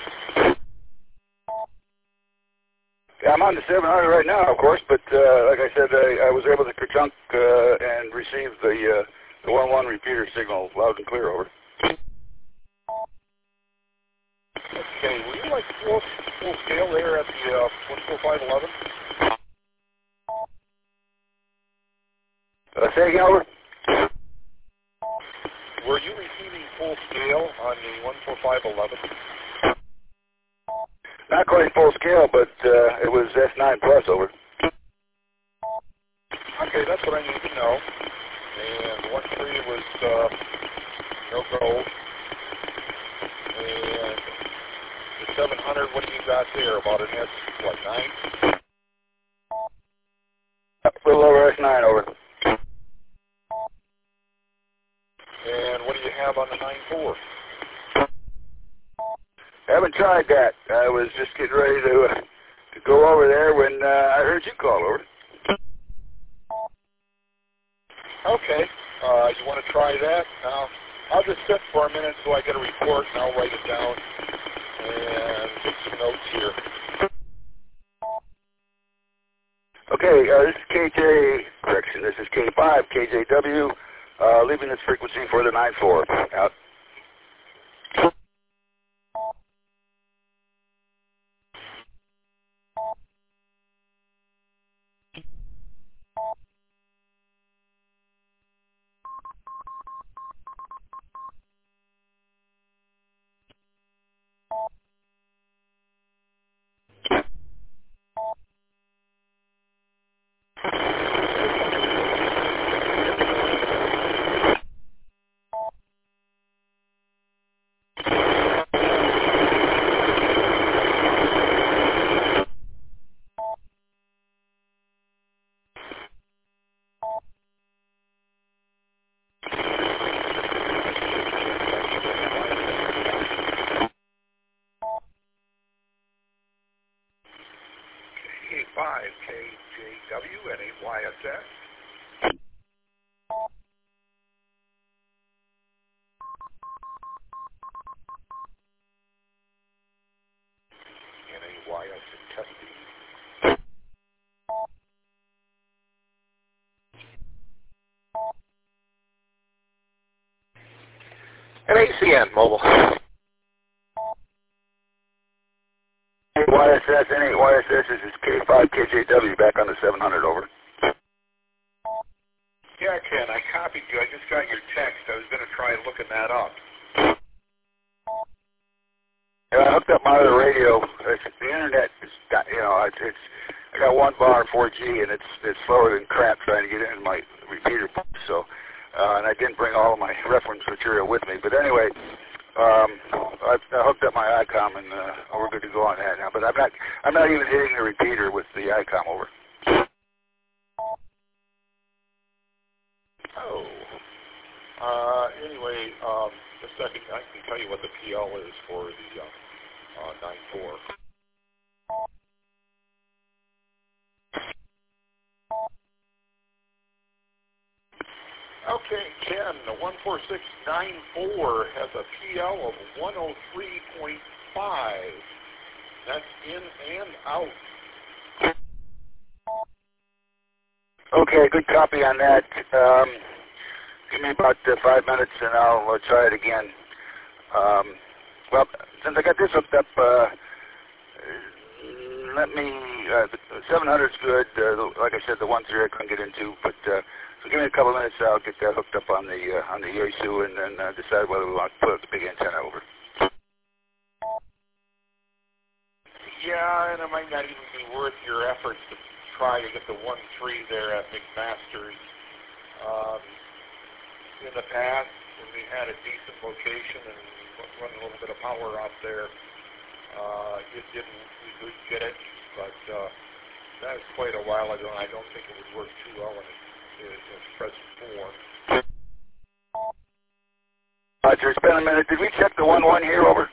Yeah, I'm on the 700 right now, of course, but like I said, I was able to chunk and receive the 1-1 repeater signal loud and clear, over. Okay, were you like full scale there at the 14511? Say again, over? Were you receiving full scale on the 14511? Not quite full scale, but it was S9 plus, over. Okay, that's what I need to know. And 1-3 was no go. And the 700, what do you got there? About an S, what, 9? A little over S9, over. And what do you have on the 9.4? Haven't tried that. I was just getting ready to go over there when I heard you call, over. Okay. You want to try that? I'll just sit for a minute so I get a report, and I'll write it down and get some notes here. Okay, this is KJ, correction, this is K5, KJW, leaving this frequency for the 9-4. Out. KJW and YSS. NAYS testing. And ACN mobile. YSS, NAYSS, this is K5, KJW, back on the 700, over. Yeah, Ken, I copied you. I just got your text. I was going to try looking that up. Yeah, I hooked up my other radio. The internet is, you know, I got 1 bar 4G, and it's slower than crap trying to get in my repeater. So, and I didn't bring all of my reference material with me. But anyway, I hooked up my ICOM, and we're good to go on that now. But I'm not even hitting the repeater with the ICOM, over. Oh. Anyway, just a second. I can tell you what the PL is for the 9-4. Okay, Ken, the 14694 has a PL of 103.5. That's in and out. Okay, good copy on that. Give me about 5 minutes, and I'll try it again. Well, since I got this hooked up, let me, the 700's good. Like I said, the 1-3 I couldn't get into, but so give me a couple minutes. I'll get that hooked up on the Yaesu, and then decide whether we want to put the big antenna over. Yeah, and it might not even be worth your efforts to try to get the 1-3 there at McMaster's. In the past, when we had a decent location and run a little bit of power out there, we could get it, but that was quite a while ago, and I don't think it would work too well in its present form. Roger, it's been a minute. Did we check the 1-1 here, over?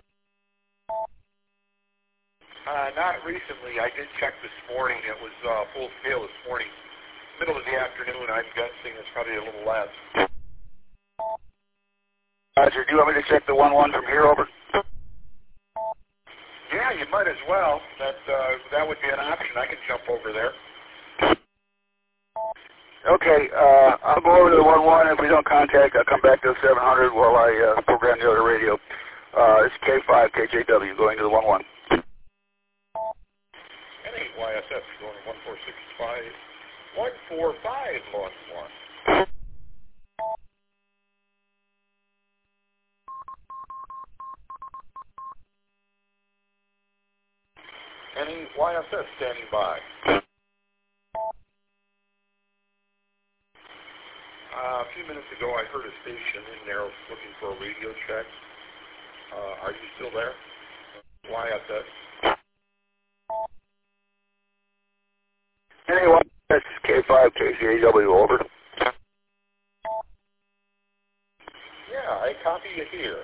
Not recently. I did check this morning. It was full scale this morning. Middle of the afternoon, I'm guessing it's probably a little less. Roger, do you want me to check the 1-1 from here, over? Yeah, you might as well. That would be an option. I can jump over there. Okay, I'll go over to the 1-1. If we don't contact, I'll come back to the 700 while I program the other radio. This is K5, KJW, going to the 1-1. NAYSF going to 146.5, 145.1. NAYSF standing by. A few minutes ago, I heard a station in there looking for a radio check. Are you still there? YSS. Anyway, this is K5, KJW, over. Yeah, I copy you here.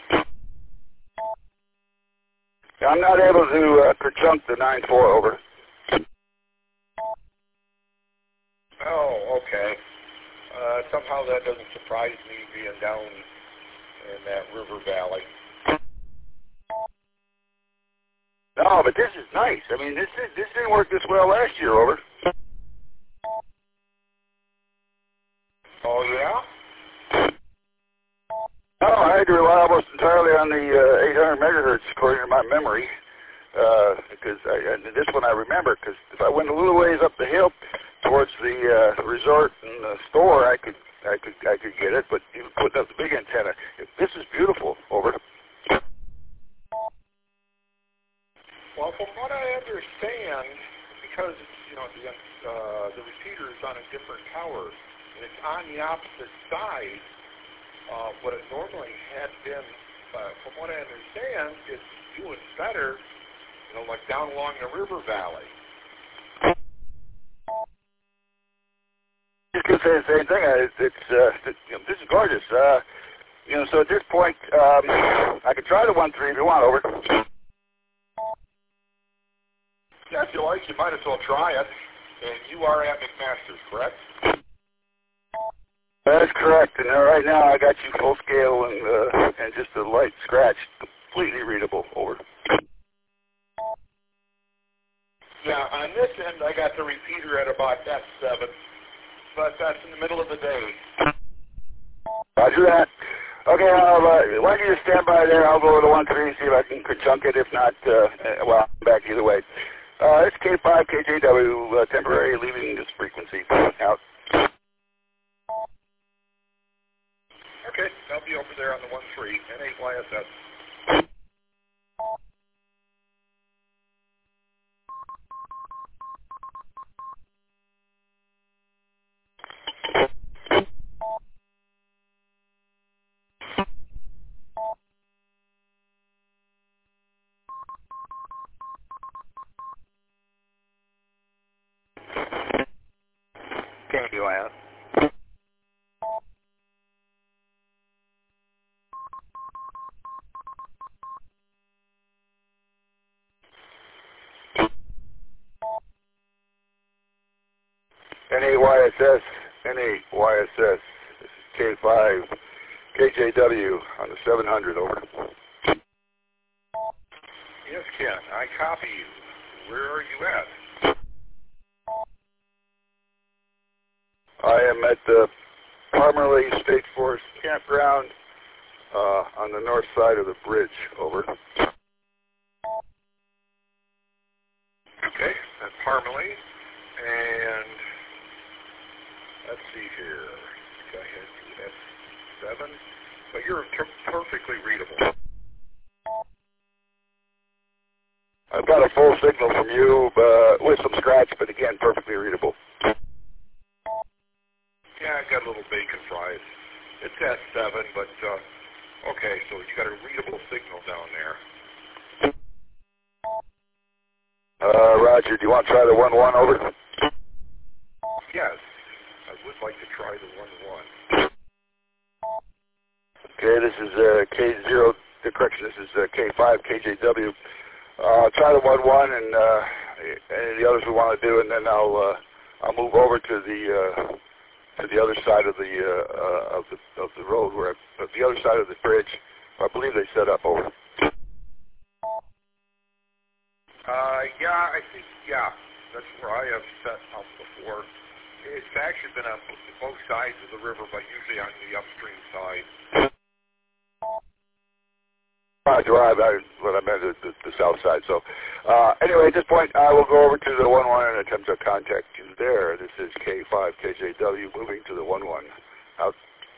I'm not able to conjunct the 9-4, over. Oh, okay. Somehow that doesn't surprise me being down in that river valley. No, but this is nice. I mean, this didn't work this well last year, over. Oh, yeah? No, I had to rely almost entirely on the 800 megahertz, according to my memory. Because this one I remember, because if I went a little ways up the hill towards the resort and the store, I could get it. But even putting up the big antenna, this is beautiful. Over. Well, from what I understand, because the repeater is on a different tower and it's on the opposite side, what it normally had been, from what I understand, it's doing better. Like down along the river valley. Just gonna say the same thing. This is gorgeous. So at this point, I could try the 1.3 if you want. Over. Yeah, if you like, you might as well try it. And you are at McMaster's, correct? That's correct. And right now, I got you full scale and just a light scratch, completely readable. Over. Yeah, on this end, I got the repeater at about S7, but that's in the middle of the day. Roger that. Okay, why don't you just stand by there? I'll go to the 1.3 and see if I can chunk it. If not, well, I'm back either way. It's K5 KJW, temporary leaving this frequency. Out. Okay, I'll be over there on the 1.3, N8YSS. KUIS. NAYSS, NAYSS. This is K5 KJW on the 700. Over. Yes, Ken, I copy you. Where are you at? I am at the Parmalee State Forest Campground on the north side of the bridge. Over. Okay, that's Parmalee. And let's see here. I had you at 7, but you're perfectly readable. I've got a full signal from you with some scratch, but again, perfectly readable. Yeah, I got a little bacon fries. It's at 7, but okay, so you got a readable signal down there. Roger, do you want to try the 1.1 over? Yes, I would like to try the 1.1. Okay, this is K0, correction, this is K5 KJW. Try the 1.1 and any of the others we want to do, and then I'll move over to the other side of the road, where the other side of the bridge. I believe they set up over. Yeah, I think, yeah, that's where I have set up before. It's actually been on both sides of the river, but usually on the upstream side. Drive, what I meant the south side. So anyway, at this point, I will go over to the 1.1 and attempt to contact you there. This is K5 KJW moving to the 1.1. Out.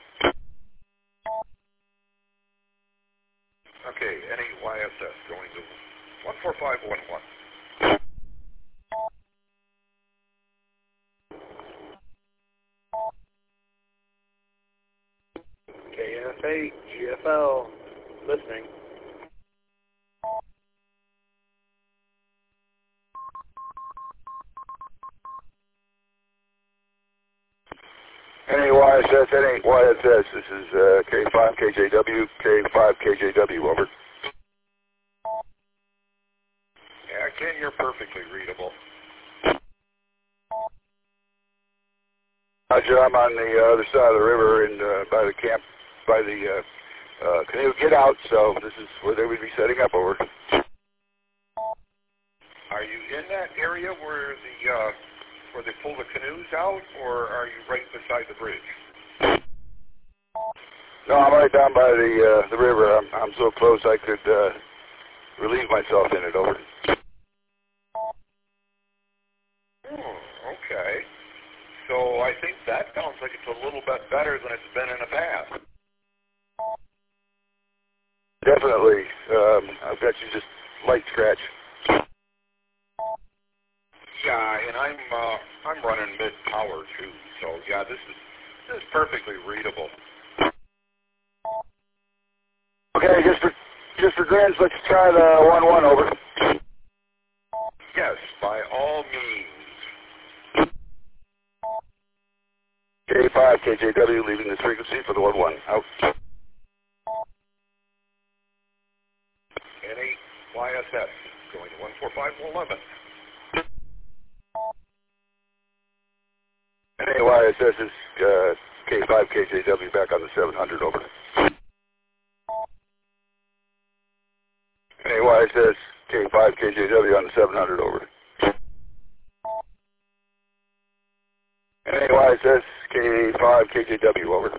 Okay, NAYSS going to 14511. KFA, GFL, listening. NAYSS, NAYSS. This is K5 KJW, K5 KJW, over. Yeah, Ken, you're perfectly readable. Roger, I'm on the other side of the river and by the camp, by the canoe get out, so this is where they would be setting up over. Are you in that area where they pull the canoes out, or are you right beside the bridge? No, I'm right down by the river. I'm so close I could relieve myself in it, over. Okay. So I think that sounds like it's a little bit better than it's been in the past. Definitely. I've got you just light scratch. Yeah, and I'm running mid power too. So yeah, this is perfectly readable. Okay, just for grins, let's try the 1-1 over. Yes, by all means. K5 KJW leaving this frequency for the 1-1. Out. N8 YSS going to 14511. NAYSS is K5 KJW back on the 700, over. NAYSS K5 KJW on the 700, over. NAYSS K5 KJW, over.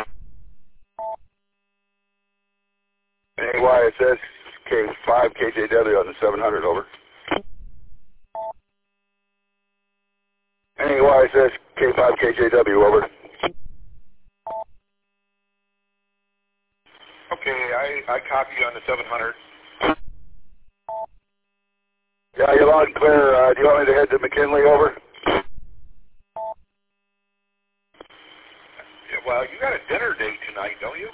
NAYSS K5 KJW on the 700, over. NAYSS K5 KJW, over. Okay, I copy you on the 700. Yeah, you're loud and clear. Do you want me to head to McKinley, over? Yeah, well, you got a dinner date tonight, don't you?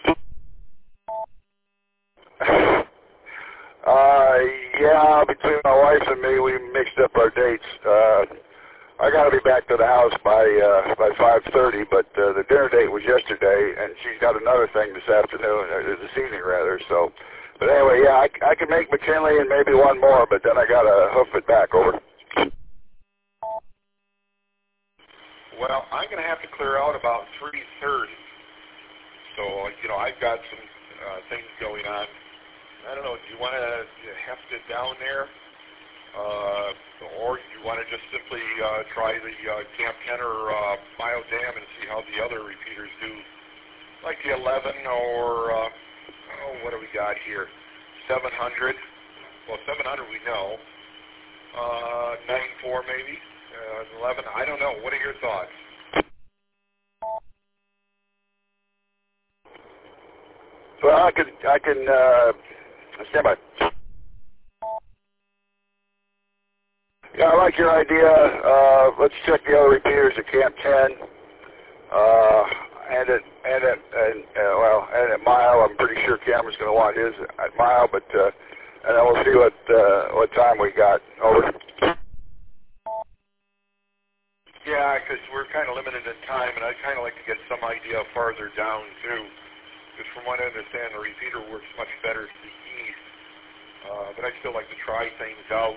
Yeah, between my wife and me, we mixed up our dates. I got to be back to the house by 5:30, but the dinner date was yesterday, and she's got another thing this afternoon, this evening rather. So, but anyway, yeah, I can make McKinley and maybe one more, but then I got to hoof it back, over. Well, I'm going to have to clear out about 3:30. So, you know, I've got some things going on. I don't know, do you want to heft it down there? Or do you want to just simply try the Camp Kenner Biodam and see how the other repeaters do? Like the 11 or, what do we got here? 700. Well, 700 we know. 94 maybe. 11, I don't know. What are your thoughts? Well, I can stand by. Yeah, I like your idea. Let's check the other repeaters at Camp 10. And at Mile. I'm pretty sure Cameron's going to want his at Mile, but and then we'll see what time we got. Over. Yeah, because we're kind of limited in time, and I'd kind of like to get some idea farther down too. Because from what I understand, the repeater works much better to the east. But I'd still like to try things out.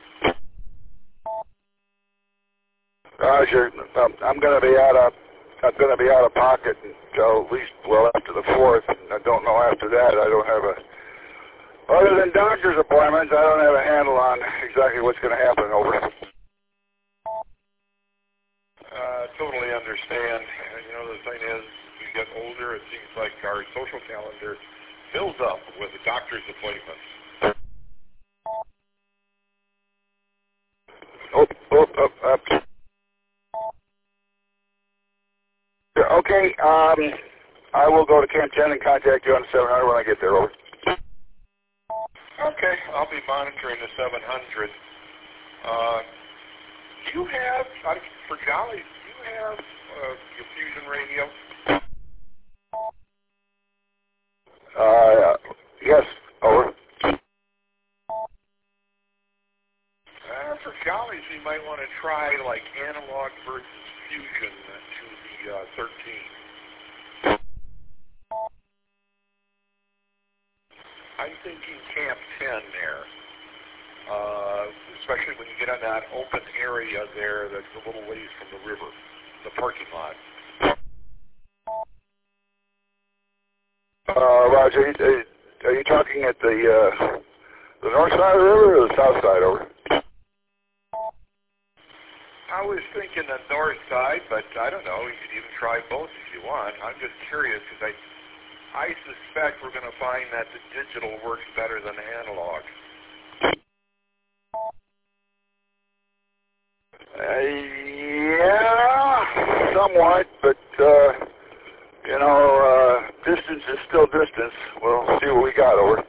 Roger. I'm going to be out of pocket until at least after the 4th. I don't know after that. I don't have other than doctor's appointments, I don't have a handle on exactly what's going to happen. Over. Totally understand. And, you know, the thing is, as we get older, it seems like our social calendar fills up with doctor's appointments. Okay, I will go to Camp 10 and contact you on the 700 when I get there, over. Okay, I'll be monitoring the 700. Do you have, for Jolly, do you have your fusion radio? Yes, over. For Jollies, you might want to try like analog versus fusion to the 13. I'm thinking Camp 10 there, especially when you get on that open area there that's a little ways from the river, the parking lot. Roger, are you talking at the north side of the river or the south side, over? I was thinking the north side, but I don't know. You could even try both if you want. I'm just curious because I suspect we're going to find that the digital works better than the analog. Yeah, somewhat, but, distance is still distance. We'll see what we got, over.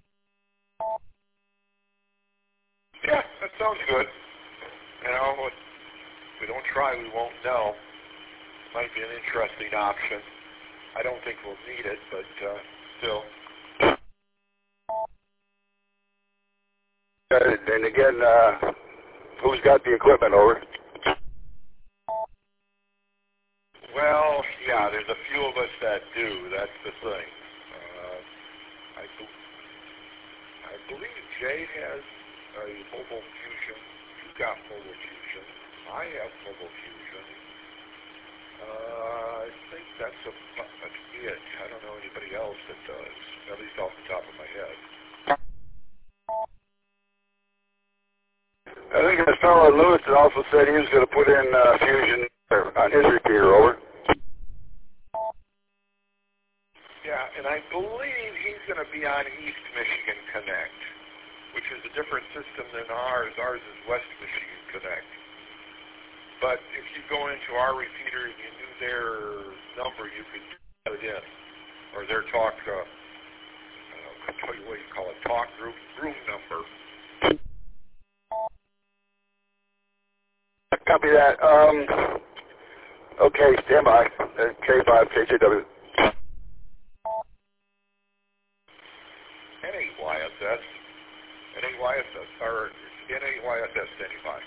Yeah, that sounds good. If we don't try, we won't know. Might be an interesting option. I don't think we'll need it, but still. And again, who's got the equipment, over? Well, yeah, there's a few of us that do. That's the thing. I believe Jay has a Mobile Fusion. You've got Mobile Fusion. I have Mobile Fusion. I think that's about it. I don't know anybody else that does, at least off the top of my head. I think this fellow Lewiston also said he was going to put in Fusion on his repeater, over. Yeah, and I believe he's going to be on East Michigan Connect, which is a different system than ours. Ours is West Michigan Connect. But if you go into our repeater and you knew their number, you could put it in. Or their talk, what do you call it, talk room number. Copy that. Okay, stand by. K5, KJW. NAYSS, or NAYSS standing by.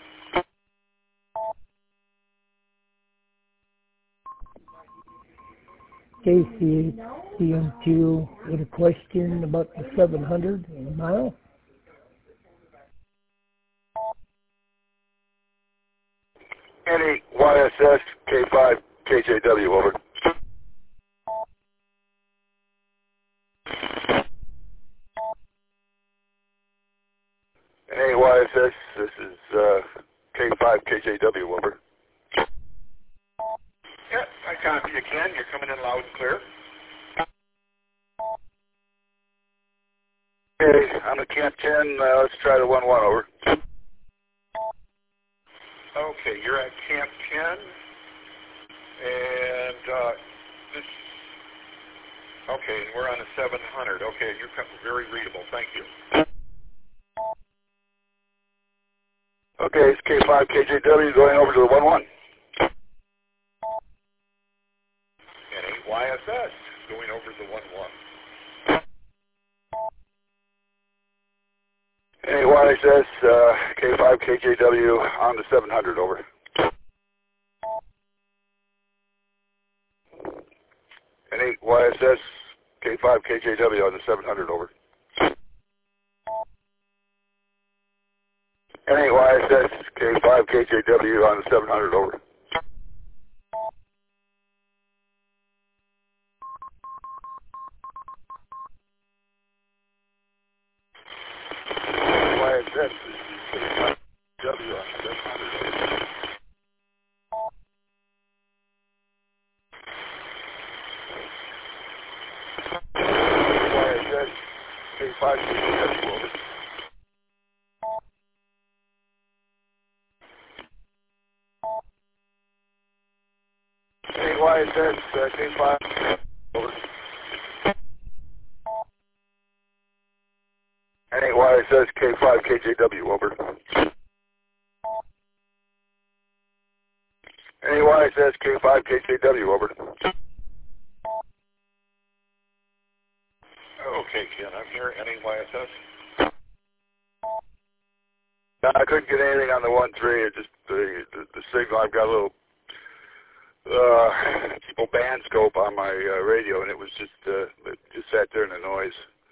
KCM2 with a question about the 700 mile. NAYSS, K5, KJW, over. NAYSS, this is K5, KJW, over. Yeah, I copy you, Ken. You're coming in loud and clear. Okay, I'm at Camp 10. Let's try the 1-1, over. Okay, you're at Camp 10, and okay, and we're on a 700. Okay, you're very readable. Thank you. Okay, it's K5, KJW going over to the 1-1. NAYSS going over to the 1-1. NAYSS, K5, KJW on the 700, over. NAYSS, K5, KJW on the 700, over. NAYSS, K5, KJW on the 700, over. NAYSS, K5, KJW on the 700, over. NAYSS, K5, KJW, over. NAYSS, K5, over. NAYSS, K5, KJW, over. NAYSS, K5, KJW, over. Okay, Ken, I'm here. NAYSS. No, I couldn't get anything on the 1-3. It just the signal. I've got a little people band scope on my radio, and it was just it just sat there in the noise.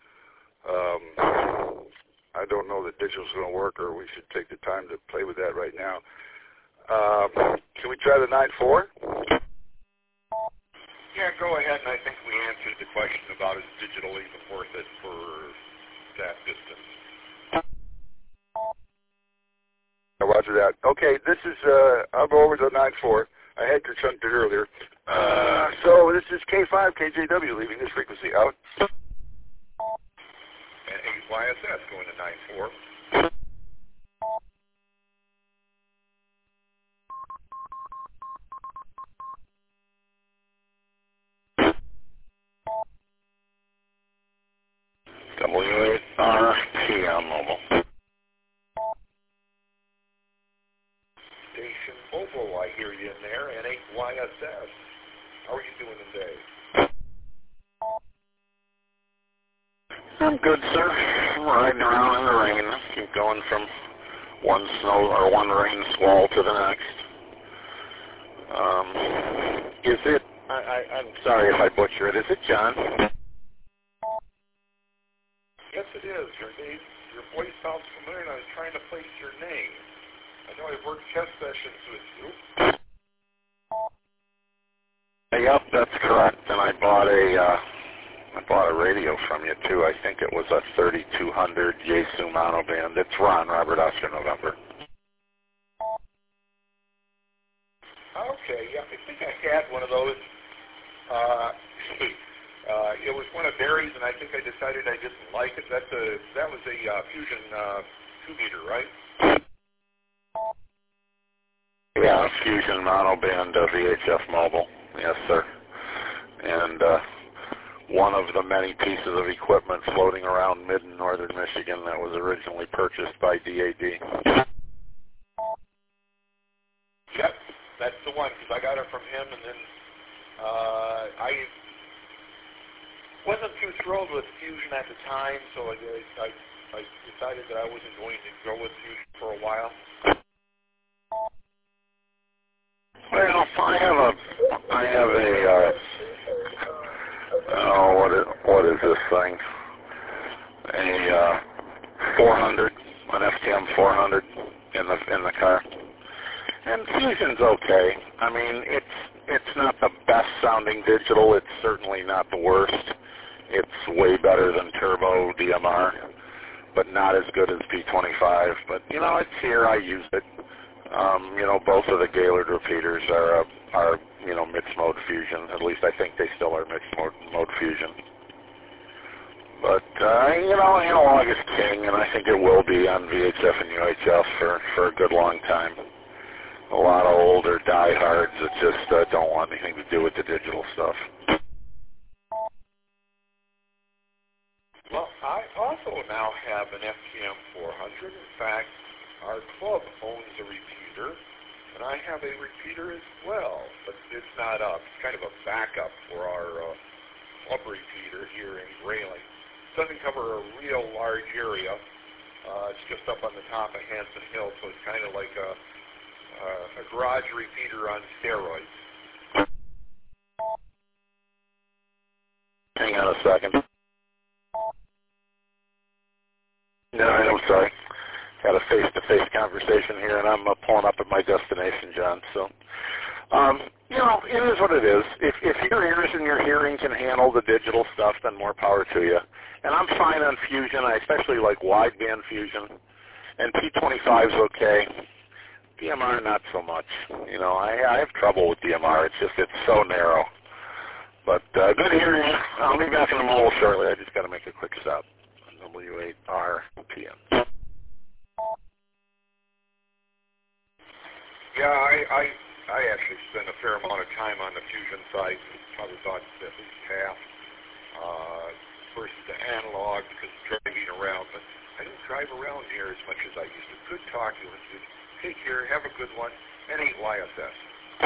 I don't know that digital's going to work, or we should take the time to play with that right now. Can we try the 9-4? go ahead, and I think we answered the question about is digital even worth it for that distance. Roger that. Okay, this is, I'll go over to 9-4. I had to chunked it earlier. So this is K5 KJW leaving this frequency out. And 8YSS going to 9-4. W8RPM mobile. Station Mobile, I hear you in there, and 8YSS. How are you doing today? I'm good, sir. I'm riding around in the rain. Keep going from one snow or one rain squall to the next. Is it? I'm sorry if I butcher it. Is it John? Yes, it is. Your voice sounds familiar, and I was trying to place your name. I know I've worked test sessions with you. Yep, that's correct. And I bought a radio from you too. I think it was a 3200 Yaesu mono band. It's Ron, Robert Oscar November. Okay, yeah, I think I had one of those. It was one of Barry's, and I think I decided I didn't like it. That was a Fusion 2-meter, right? Yeah, Fusion mono band VHF mobile. Yes, sir. And one of the many pieces of equipment floating around mid and northern Michigan that was originally purchased by DAD. Yep, that's the one, because I got it from him, and then I wasn't too thrilled with Fusion at the time, so I decided that I wasn't going to go with Fusion for a while. Well, I have what is this thing? A 400, an FTM 400 in the car. And Fusion's okay. I mean, it's not the best sounding digital. It's certainly not the worst. It's way better than Turbo DMR, but not as good as P25. But you know, it's here. I use it. Both of the Gaylord repeaters are mixed mode Fusion. At least I think they still are mixed mode Fusion. But analog is king, and I think it will be on VHF and UHF for a good long time. A lot of older diehards that just don't want anything to do with the digital stuff. Well, I also now have an FTM 400. In fact, our club owns a repeater, and I have a repeater as well, but it's not up. It's kind of a backup for our club repeater here in Grayling. It doesn't cover a real large area. It's just up on the top of Hanson Hill, so it's kind of like a garage repeater on steroids. Hang on a second. No, I'm sorry. Had a face-to-face conversation here, and I'm pulling up at my destination, John. So, it is what it is. If your ears and your hearing can handle the digital stuff, then more power to you. And I'm fine on Fusion. I especially like wideband Fusion. And P25's okay. DMR, not so much. I have trouble with DMR. It's so narrow. But good hearing. I'll be back in the mobile shortly. I just got to make a quick stop. W8RPM. Yeah, I actually spent a fair amount of time on the Fusion side. Probably about at least half versus the analog because of driving around. But I don't drive around here as much as I used to. Good talking with you. Take care. Have a good one. And 8YSS.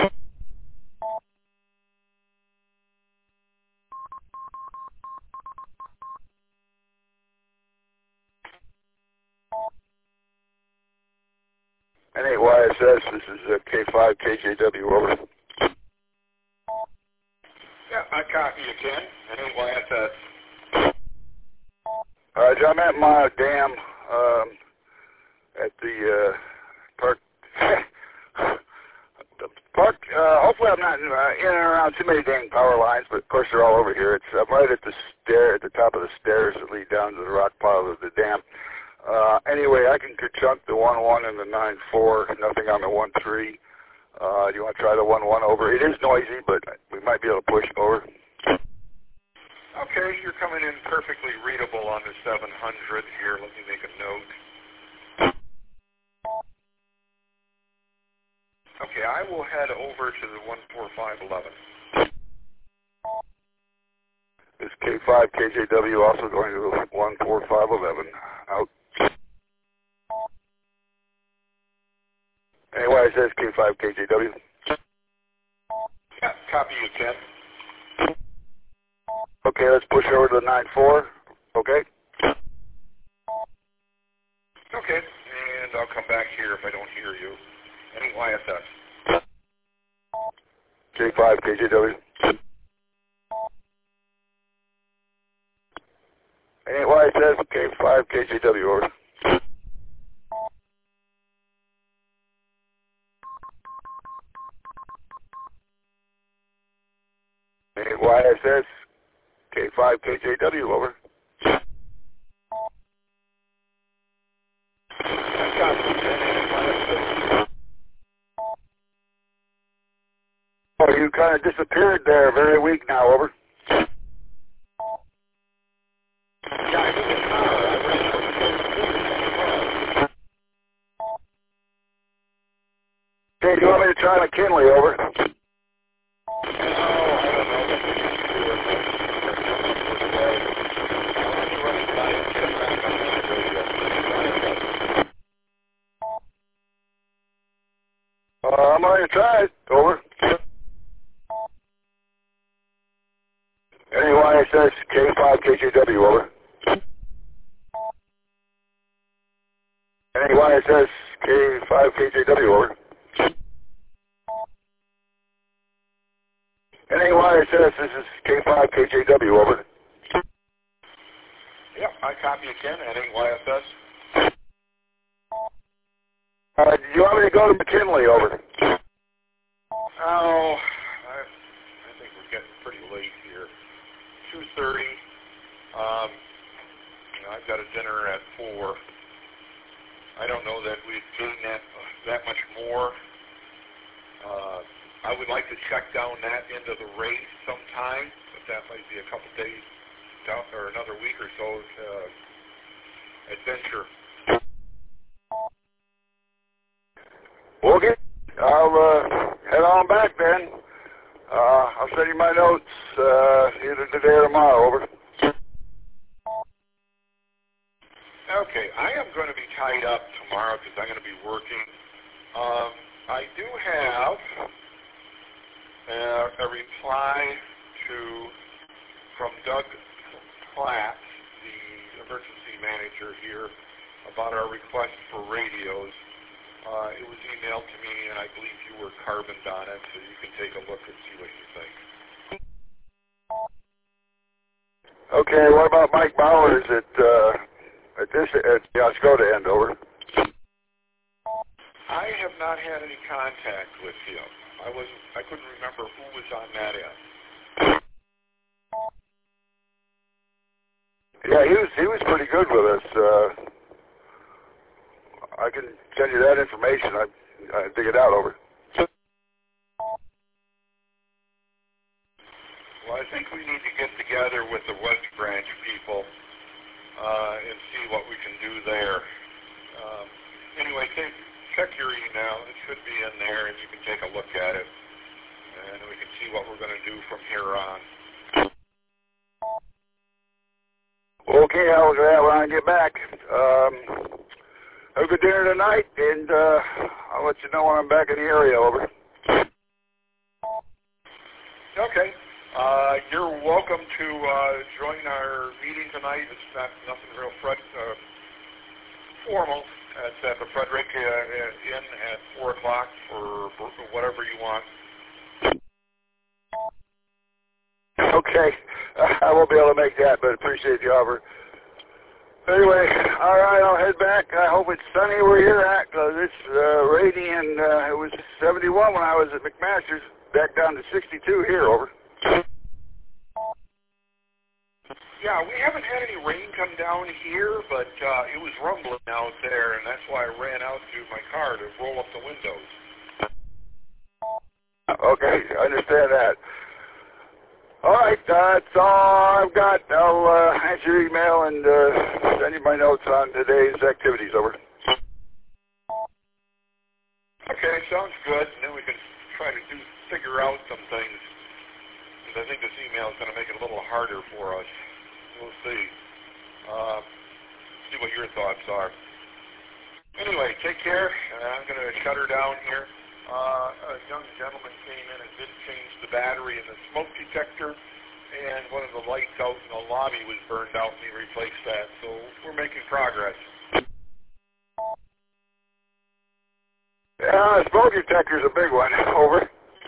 And 8YSS, this is K5 KJW, over. Yeah, I copy you, Ken. And 8YSS. I'm at my dam at the park hopefully I'm not in and around too many dang power lines, but of course they're all over here. I'm right at the top of the stairs that lead down to the rock pile of the dam. Anyway, I can chunk the 1-1 and the 9-4, nothing on the 1-3. Do you want to try the 1-1 over? It is noisy, but we might be able to push over. Okay, you're coming in perfectly readable on the 700 here. Let me make a note. Okay, I will head over to the 14511. Is K5 KJW also going to the 14511? Out. Anyway, it says K5 KJW. Yeah, copy you, Ken. Okay, let's push over to the 9-4. Okay? Okay, and I'll come back here if I don't hear you. Any YSS. K5 KJW. Any YSS, K5 KJW, over. Any YSS, K5 KJW, over. Oh, you kind of disappeared there. Very weak now, over. Okay, do you want me to try McKinley, over? I'm going to try it, over. Any YSS, K5 KJW, over. Any YSS, K5 KJW, over. Any YSS, this is K5 KJW, over. Yep, I copy again. Any YSS. Do you want me to go to McKinley, over? Oh, I think we're getting pretty late here. 2:30. I've got a dinner at 4. I don't know that we've gained that much more. I would like to check down that end of the race sometime, but that might be a couple days down, or another week or so adventure. Okay, I'll head on back then. I'll send you my notes either today or tomorrow, over. Okay, I am going to be tied up tomorrow because I'm going to be working. I do have a reply from Doug Platt, the emergency manager here, about our request for radios. It was emailed to me, and I believe you were carboned on it, so you can take a look and see what you think. Okay, what about Mike Bowers at the Oscoda end, over? I have not had any contact with him. I couldn't remember who was on that end. Yeah, he was pretty good with us. I can send you that information. I dig it out, over. Well, I think we need to get together with the West Branch people and see what we can do there. Anyway, check your email. It should be in there, and you can take a look at it, and we can see what we're going to do from here on. Okay, I'll do that when I get back. Have a good dinner tonight, and I'll let you know when I'm back in the area, over. Okay. You're welcome to join our meeting tonight. It's nothing real formal. It's at the Frederick Inn at 4 o'clock for whatever you want. Okay. I won't be able to make that, but appreciate the offer. Anyway, all right, I'll head back. I hope it's sunny where you're at, because it's rainy, and it was 71 when I was at McMaster's, back down to 62 here, over. Yeah, we haven't had any rain come down here, but it was rumbling out there, and that's why I ran out to my car to roll up the windows. Okay, I understand that. All right, that's all I've got. I'll answer your email and send you my notes on today's activities, over. Okay, sounds good, and then we can try to figure out some things, because I think this email is going to make it a little harder for us. We'll see. See what your thoughts are. Anyway, take care. I'm going to shut her down here. A young gentleman came in and did change the battery in the smoke detector, and one of the lights out in the lobby was burned out, and he replaced that. So we're making progress. Yeah, the smoke detector's a big one. Over.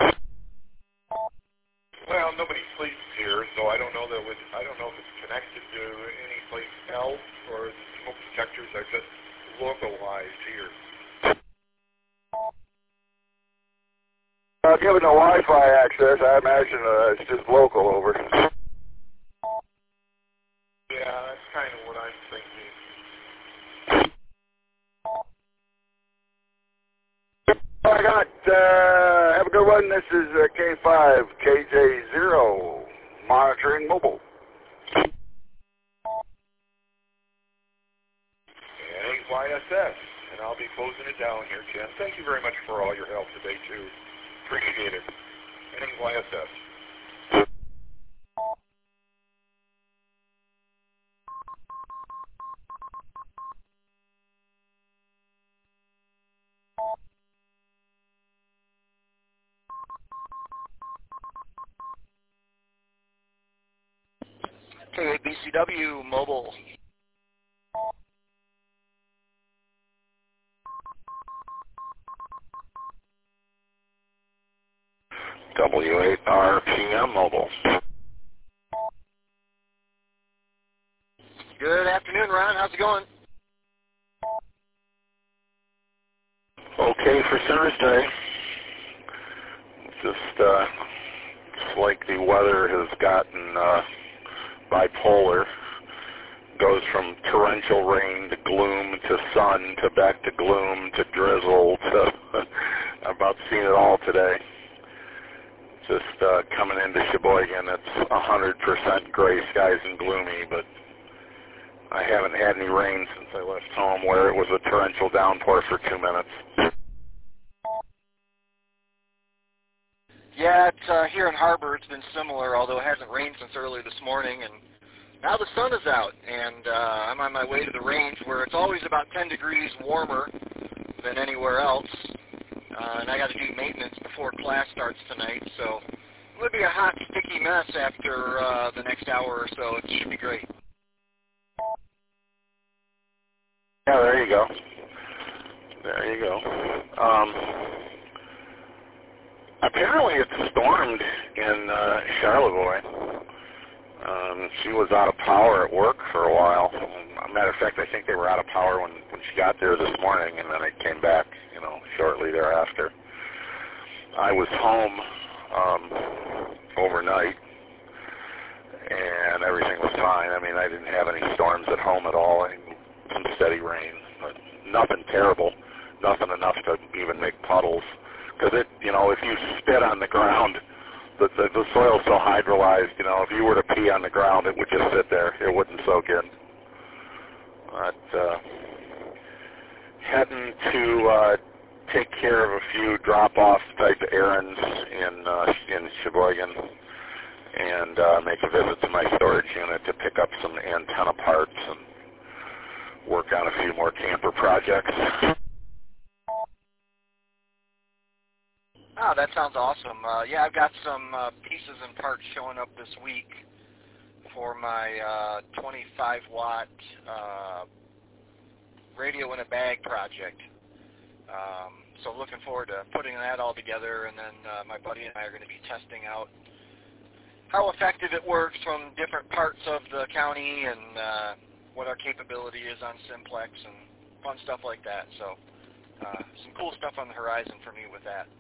Well, nobody sleeps here, so I don't know that I don't know if it's connected to any place else, or the smoke detectors are just localized here. Given the Wi-Fi access, I imagine it's just local, over. Yeah, that's kind of what I'm thinking. All I got. Have a good one. This is K5 KJ0 monitoring mobile. YSS, and I'll be closing it down here, Ken. Thank you very much for all your help today, too. Appreciate it. YSS. KBCW Mobile. W8RPM Mobile. Good afternoon, Ron. How's it going? Okay for Thursday. Just it's like the weather has gotten bipolar. Goes from torrential rain to gloom to sun to back to gloom to drizzle to I'm about seeing it all today. Just coming into Sheboygan, it's 100% gray skies and gloomy, but I haven't had any rain since I left home, where it was a torrential downpour for 2 minutes. Yeah, it's here in Harbor. It's been similar, although it hasn't rained since early this morning, and now the sun is out, and I'm on my way to the range where it's always about 10 degrees warmer than anywhere else, and I got to do maintenance before class starts tonight, so it would be a hot, sticky mess after the next hour or so. It should be great. Yeah, there you go. There you go. Apparently it stormed in Charlevoix. She was out of power at work for a while. As a matter of fact, I think they were out of power when she got there this morning, and then it came back, shortly thereafter. I was home overnight, and everything was fine. I mean, I didn't have any storms at home at all. Some steady rain, but nothing terrible, nothing enough to even make puddles. Because if you spit on the ground, the soil's so hydrolyzed, if you were to pee on the ground, it would just sit there. It wouldn't soak in. But heading to take care of a few drop-off type errands in Sheboygan, and make a visit to my storage unit to pick up some antenna parts and work on a few more camper projects. Oh, that sounds awesome. Yeah, I've got some pieces and parts showing up this week for my 25-watt radio in a bag project. So looking forward to putting that all together, and then my buddy and I are going to be testing out how effective it works from different parts of the county, and what our capability is on Simplex and fun stuff like that. So some cool stuff on the horizon for me with that.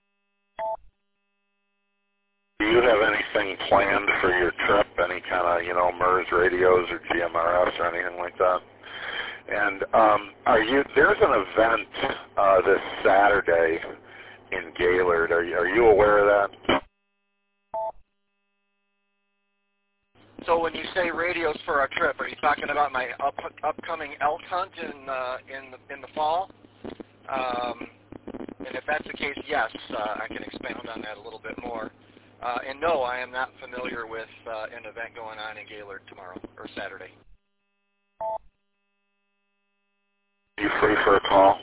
Do you have anything planned for your trip? Any kind of, MERS radios or GMRS or anything like that? And there's an event this Saturday in Gaylord. Are you aware of that? So when you say radios for our trip, are you talking about my upcoming elk hunt in the fall? And if that's the case, yes, I can expound on that a little bit more. And no, I am not familiar with an event going on in Gaylord tomorrow or Saturday. Are you free for a call?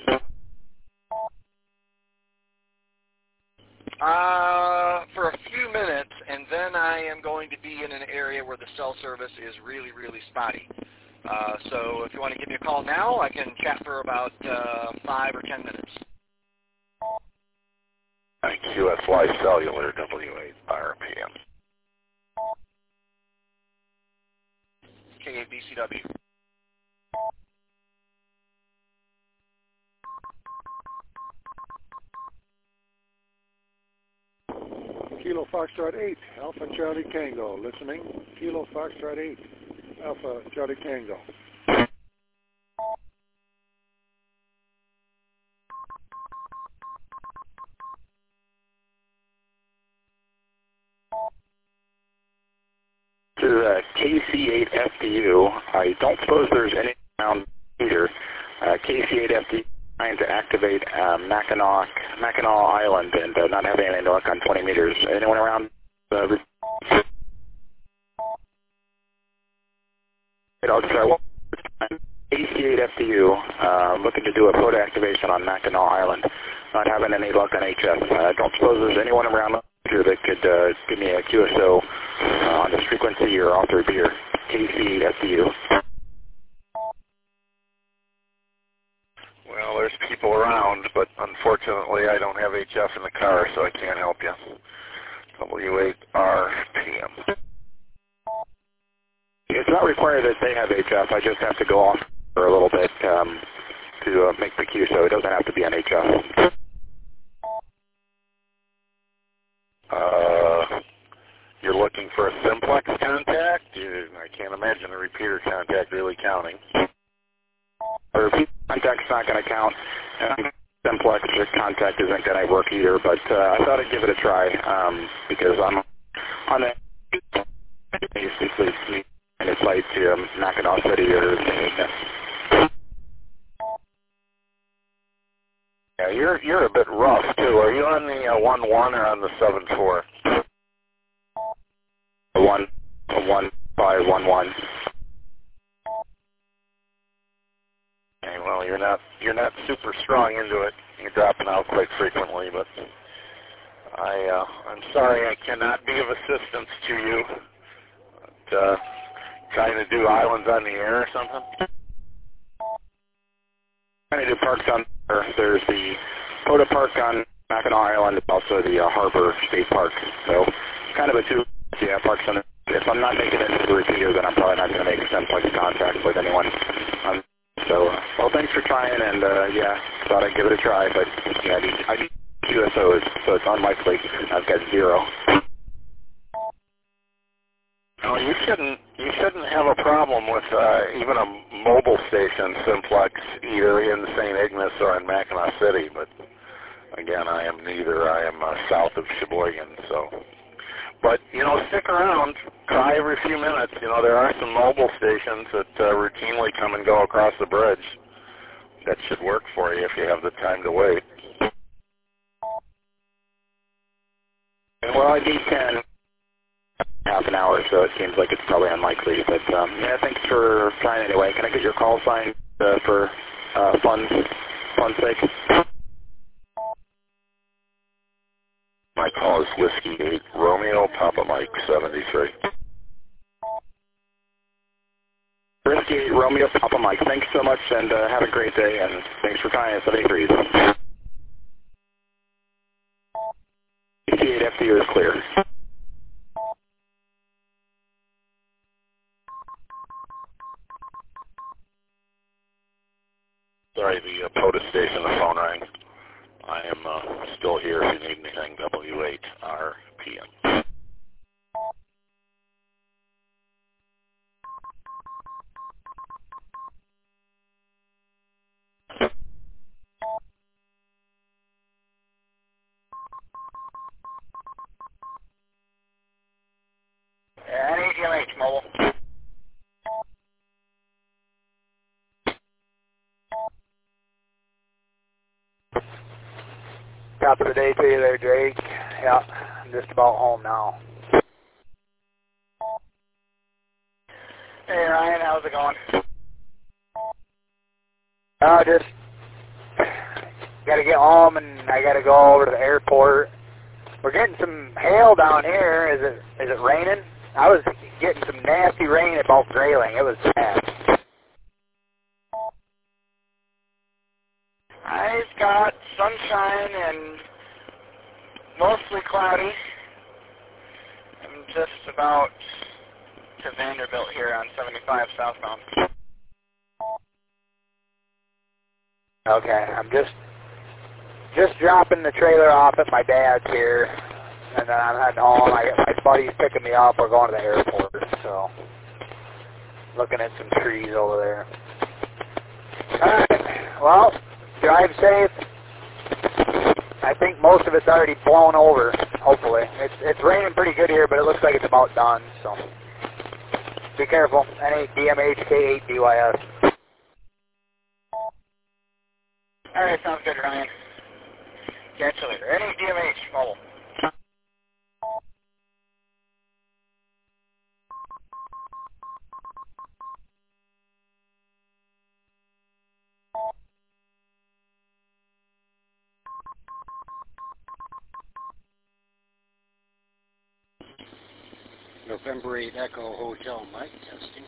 For a few minutes, and then I am going to be in an area where the cell service is really, really spotty. So if you want to give me a call now, I can chat for about 5 or 10 minutes. QSY Cellular, W8RPM. KABCW. Kilo Foxtrot 8, Alpha Charlie Tango. Listening. Kilo Foxtrot 8, Alpha Charlie Tango. To KC8FDU, I don't suppose there's any around either. KC8FDU trying to activate Mackinac Island and not having any luck on 20 meters. Anyone around? I'll try one time. KC8FDU looking to do a photo activation on Mackinac Island. Not having any luck on HS. I don't suppose there's anyone around here that could give me a QSO on this frequency or author beer. KC8FDU. Well, there's people around, but unfortunately I don't have HF in the car, so I can't help you. W8RPM. It's not required that they have HF. I just have to go off for a little bit to make the Q, so it doesn't have to be on HF. You're looking for a simplex contact? I can't imagine a repeater contact really counting. Or repeater contact's not going to count. Simplex contact isn't going to work either, but I thought I'd give it a try because I'm on the basically in a flight to Mackinac City or Ignis. Yeah, you're a bit rough too. Are you on the 1-1 or on the 7-4? 1-5-1-1. Okay, well, you're not super strong into it. You're dropping out quite frequently, but I'm sorry I cannot be of assistance to you. But, trying to do islands on the air or something? Trying to do parks on there. There's the Poda Park on Mackinac Island, and also the Harbor State Park. So kind of a two parks on. If I'm not making it into the repeater, then I'm probably not going to make simplex contact with anyone. Well, thanks for trying, and thought I'd give it a try, but yeah, I need QSOs, so it's unlikely. I've got 0. No, you shouldn't have a problem with even a mobile station simplex either in St. Ignace or in Mackinac City, but again, I am neither. I am south of Sheboygan, so. But, stick around, try every few minutes. There are some mobile stations that routinely come and go across the bridge. That should work for you if you have the time to wait. Well, I need 10. Half an hour, so it seems like it's probably unlikely. But, thanks for trying anyway. Can I get your call sign for fun's sake? My call is Whiskey 8 Romeo Papa Mike 73. Whiskey 8 Romeo Papa Mike. Thanks so much, and have a great day, and thanks for trying us at 8 KC8FDU is clear. Sorry, the POTUS station, the phone rang. I am still here if you need anything, W8RPM. NADMH mobile. Top of the day to you there, Drake. Yeah, I'm just about home now. Hey Ryan, how's it going? Just gotta get home and I gotta go over to the airport. We're getting some hail down here. Is it raining? I was getting some nasty rain at Mount Grayling. It was bad. I've got sunshine and mostly cloudy. I'm just about to Vanderbilt here on 75 southbound. Okay, I'm just dropping the trailer off at my dad's here, and then I'm heading home. My buddy's picking me up. We're going to the airport, so looking at some trees over there. All right, well, drive safe. I think most of it's already blown over, hopefully. It's raining pretty good here, but it looks like it's about done, so be careful. NADMHK8DYS. All right, sounds good, Ryan. Catch you later. NADMH mobile. November 8 Echo Hotel Mike testing.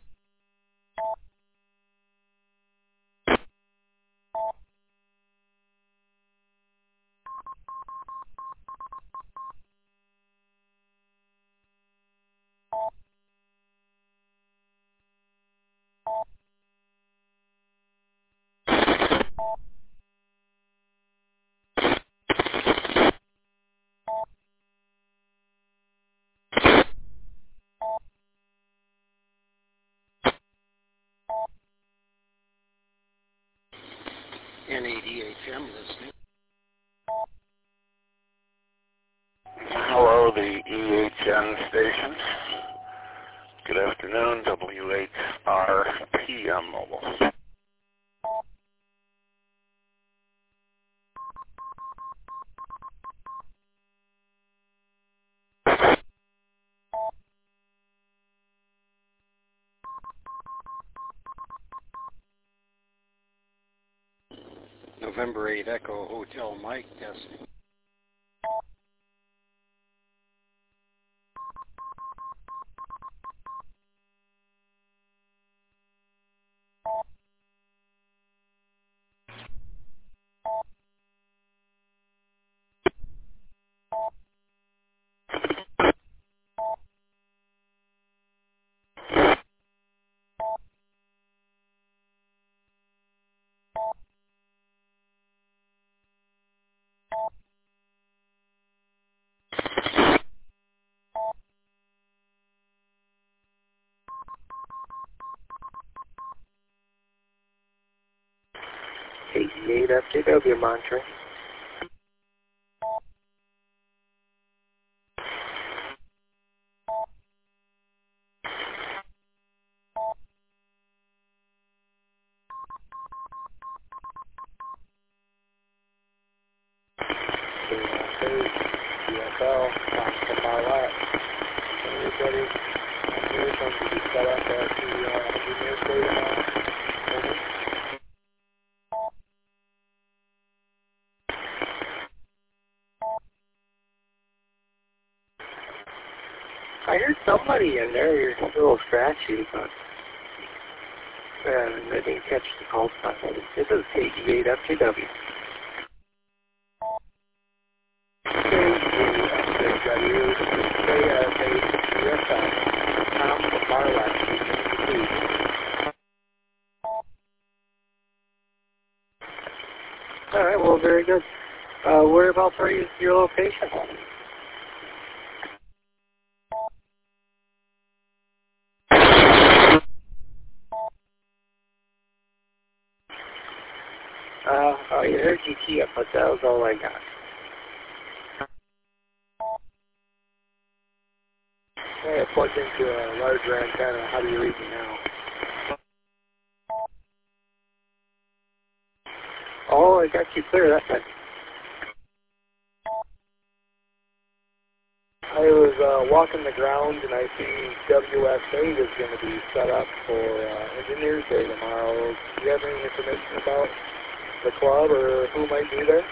NADHM listening. Hello, the EHN station. Good afternoon, W8RPM mobile. November 8 Echo Hotel Mike testing. FJW monitoring. UFL, from our left. Everybody, we're going to be set up at the engineer station. I heard somebody in there. You're a little scratchy, but I didn't catch the call sign. This is KG8 FJW. KG8 FJW, Tom from our left. whereabouts are you, your location? I heard you key up, but that was all I got. I plugged into a larger antenna. How do you read me now? Oh, I got you clear. That's it. I was walking the ground, and I see WS8 is going to be set up for Engineers Day tomorrow. Do you have any information about the club or who might be there?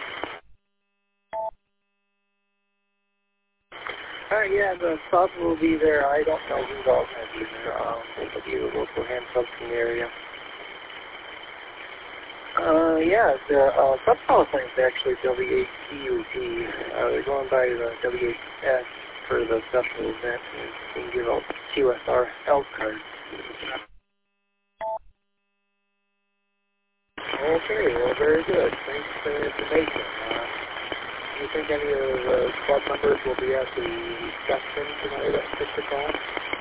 Yeah, the club will be there. I don't know who's all going to be there. It'll be the local hand clubs in the area. Yeah, the subcall thing is actually W8CUP. They're going by the W8S for the special event, and you can give out QSR L cards. Okay, well, very good. Thanks for the information. Do you think any of the club members will be at the reception tonight at 6 o'clock?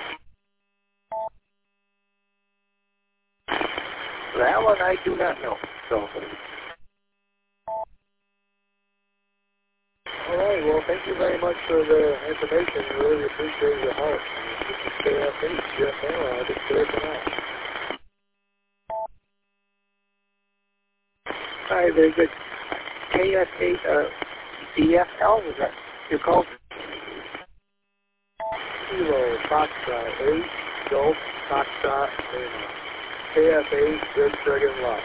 That one I do not know. So. All right, well, thank you very much for the information. I really appreciate your help. And you can stay updated. Yes, I'll just clear for now. Hi, very good. KS8 DFL, is that your call? Kilo Foxtrot 8, Golf Foxtrot, KF8, Good Friggin' Luck.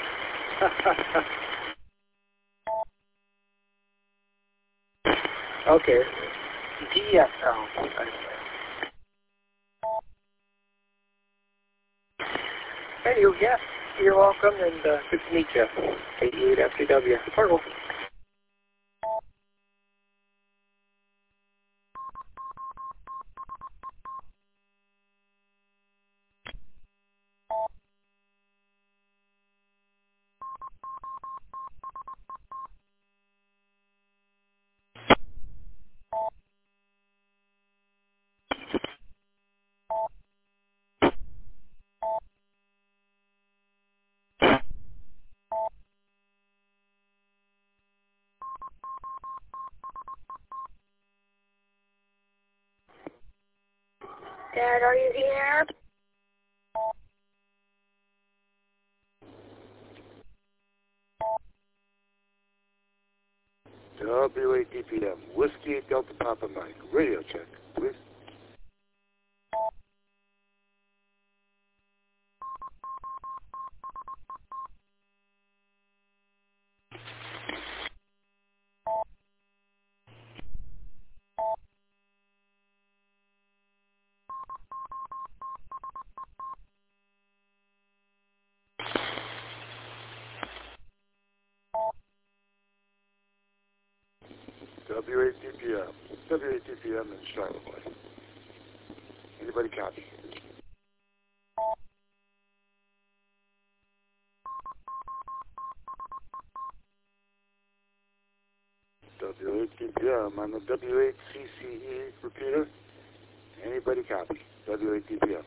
Okay, DFL. Hey, yes, you're welcome, and good to meet you. 88 FCW. Fargo. Dad, are you here? W8DPM, Whiskey Delta Papa Mike, radio check, please. W8DPM, W8DPM in Charlotte. Anybody copy? W8DPM on the W8CCE repeater. Anybody copy? W8DPM.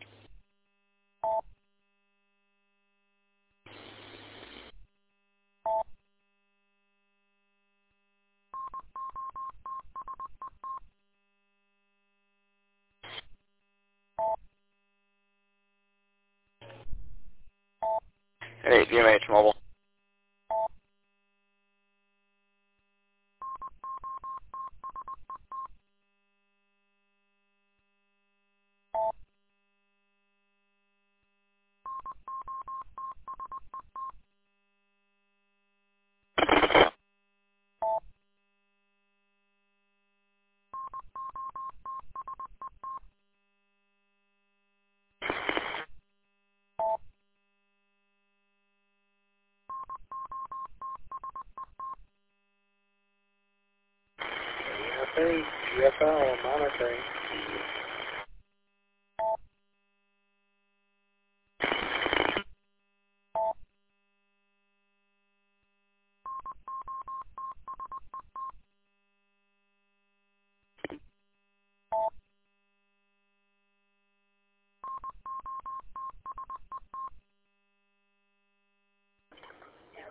Hey, DMH Mobile. GFL monitoring.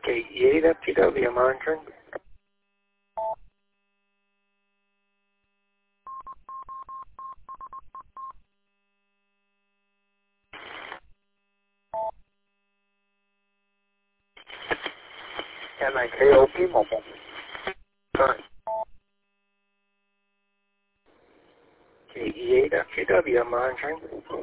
KE8 FGW monitoring. KOP mobile. Sorry. KE8 FGW monitoring.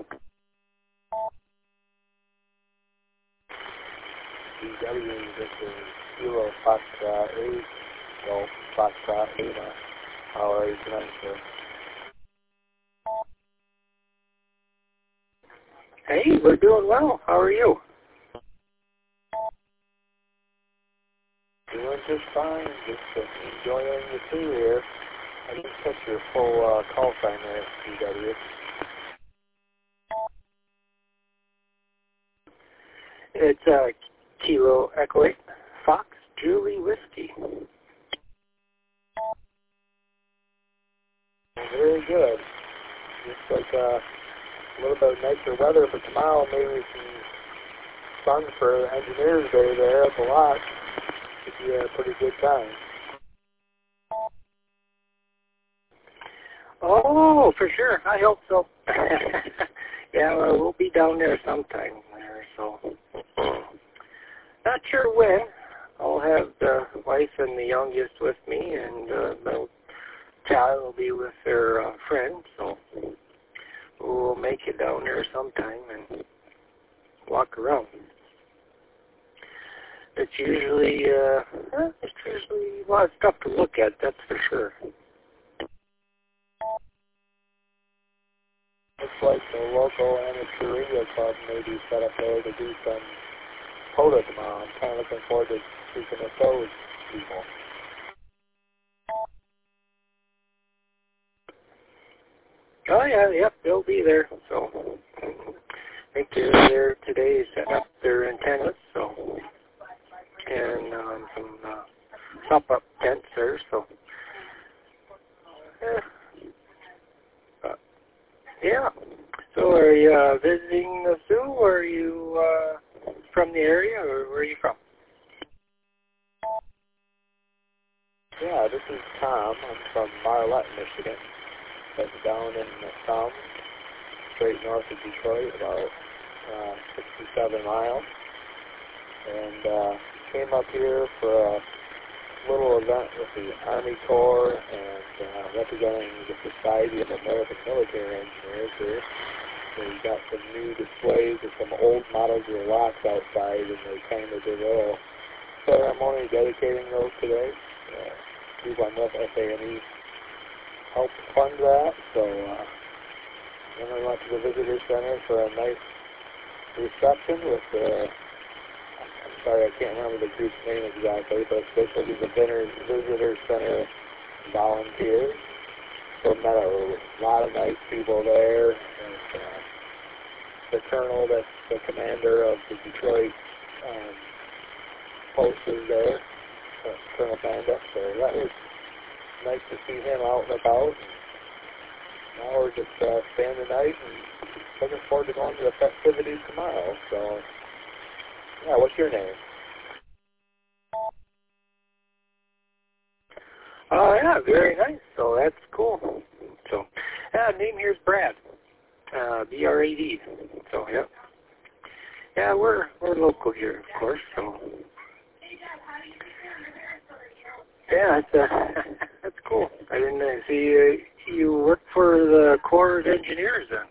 DW, this is Kilo Foxtrot 8, Golf Foxtrot 8. How are you tonight, sir? Hey, we're doing well. How are you? Doing just fine. Just enjoying the tour here. I didn't catch your full call sign there, DW. It's Kilo Echo 8 Fox Julie Whiskey. Very good. Looks like a little bit of nicer weather for tomorrow. Maybe some sun for Engineers Day there at the lot. Should be a pretty good time. Oh, for sure. I hope so. Yeah, well, we'll be down there sometime there, so not sure when. I'll have the wife and the youngest with me, and the child will be with their friend, so we'll make it down there sometime and walk around. It's usually a lot of stuff to look at, that's for sure. Looks like the local amateur radio club may be set up there to do some POTA tomorrow. I'm kind of looking forward to speaking with those people. Oh yeah, yep, they'll be there. So I think they're there today setting up their antennas, so and some pop-up tents there. So yeah. So are you visiting the zoo, or are you from the area, or where are you from? Yeah, this is Tom. I'm from Marlette, Michigan. That's down in the Thumb, straight north of Detroit, about 67 miles. And came up here for a little event with the Army Corps and representing the Society of American Military Engineers here. So we got some new displays of some old models of locks outside, and they kind of did a little ceremony dedicating those today. People I'm with, FA&E, helped fund that. So then we went to the Visitor Center for a nice reception with the, I'm sorry, I can't remember the group's name exactly, but it's basically the Visitor Center volunteers. So met a lot of nice people there. And, the colonel, that's the commander of the Detroit post is there, Colonel Banda. So that was nice to see him out and about. Now we're just staying the night and looking forward to going to the festivities tomorrow. So, yeah, what's your name? Oh, yeah, very nice. So that's cool. So, yeah, name here's Brad. B-R-A-D. So, yeah. Yeah, we're local here, of course, so. Yeah, that's cool. I didn't see you work for the Corps of Engineers then.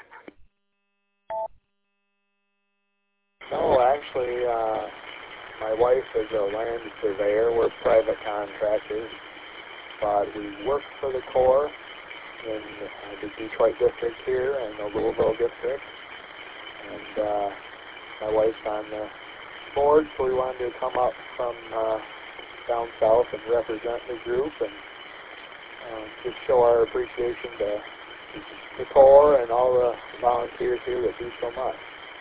No, actually, my wife is a land surveyor. We're private contractors, but we work for the Corps in the Detroit district here and the Louisville district. And my wife's on the board, so we wanted to come up from down south and represent the group and just show our appreciation to the Corps and all the volunteers here that do so much.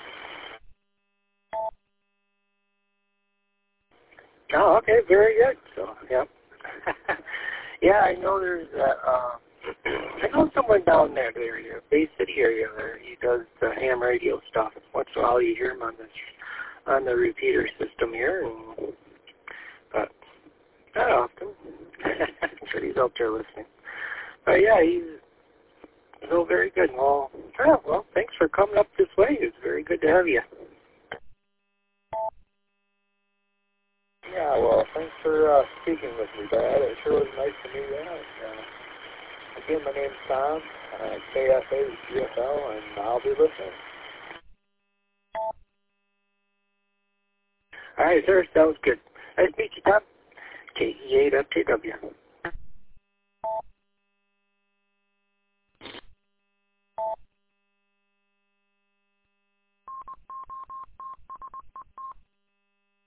Oh, okay, very good. So, yeah. Yeah, I know there's I know someone down there, Bay City area there. He does the ham radio stuff. Once in a while you hear him on on the repeater system here, but not often. I'm sure he's out there listening. But yeah, he's so very good. Well, thanks for coming up this way. It's very good to have you. Yeah, well, thanks for speaking with me, Brad. It sure was nice to meet you. Again, my name's Tom, KFA GFL, and I'll be listening. All right, sir. Sounds good. Nice to meet you, Tom. KE8FTW.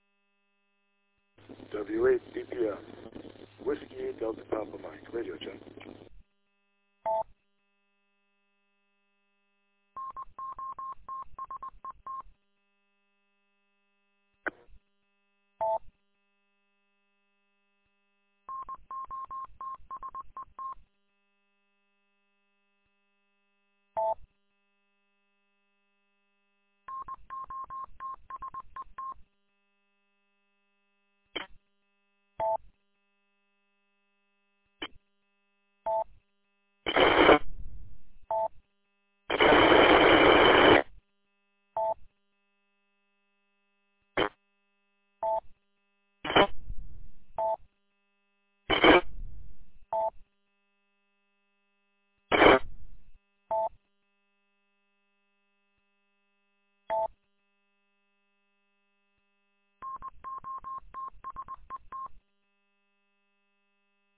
W8 DPF. Whiskey Delta Papa Mike. Radio check.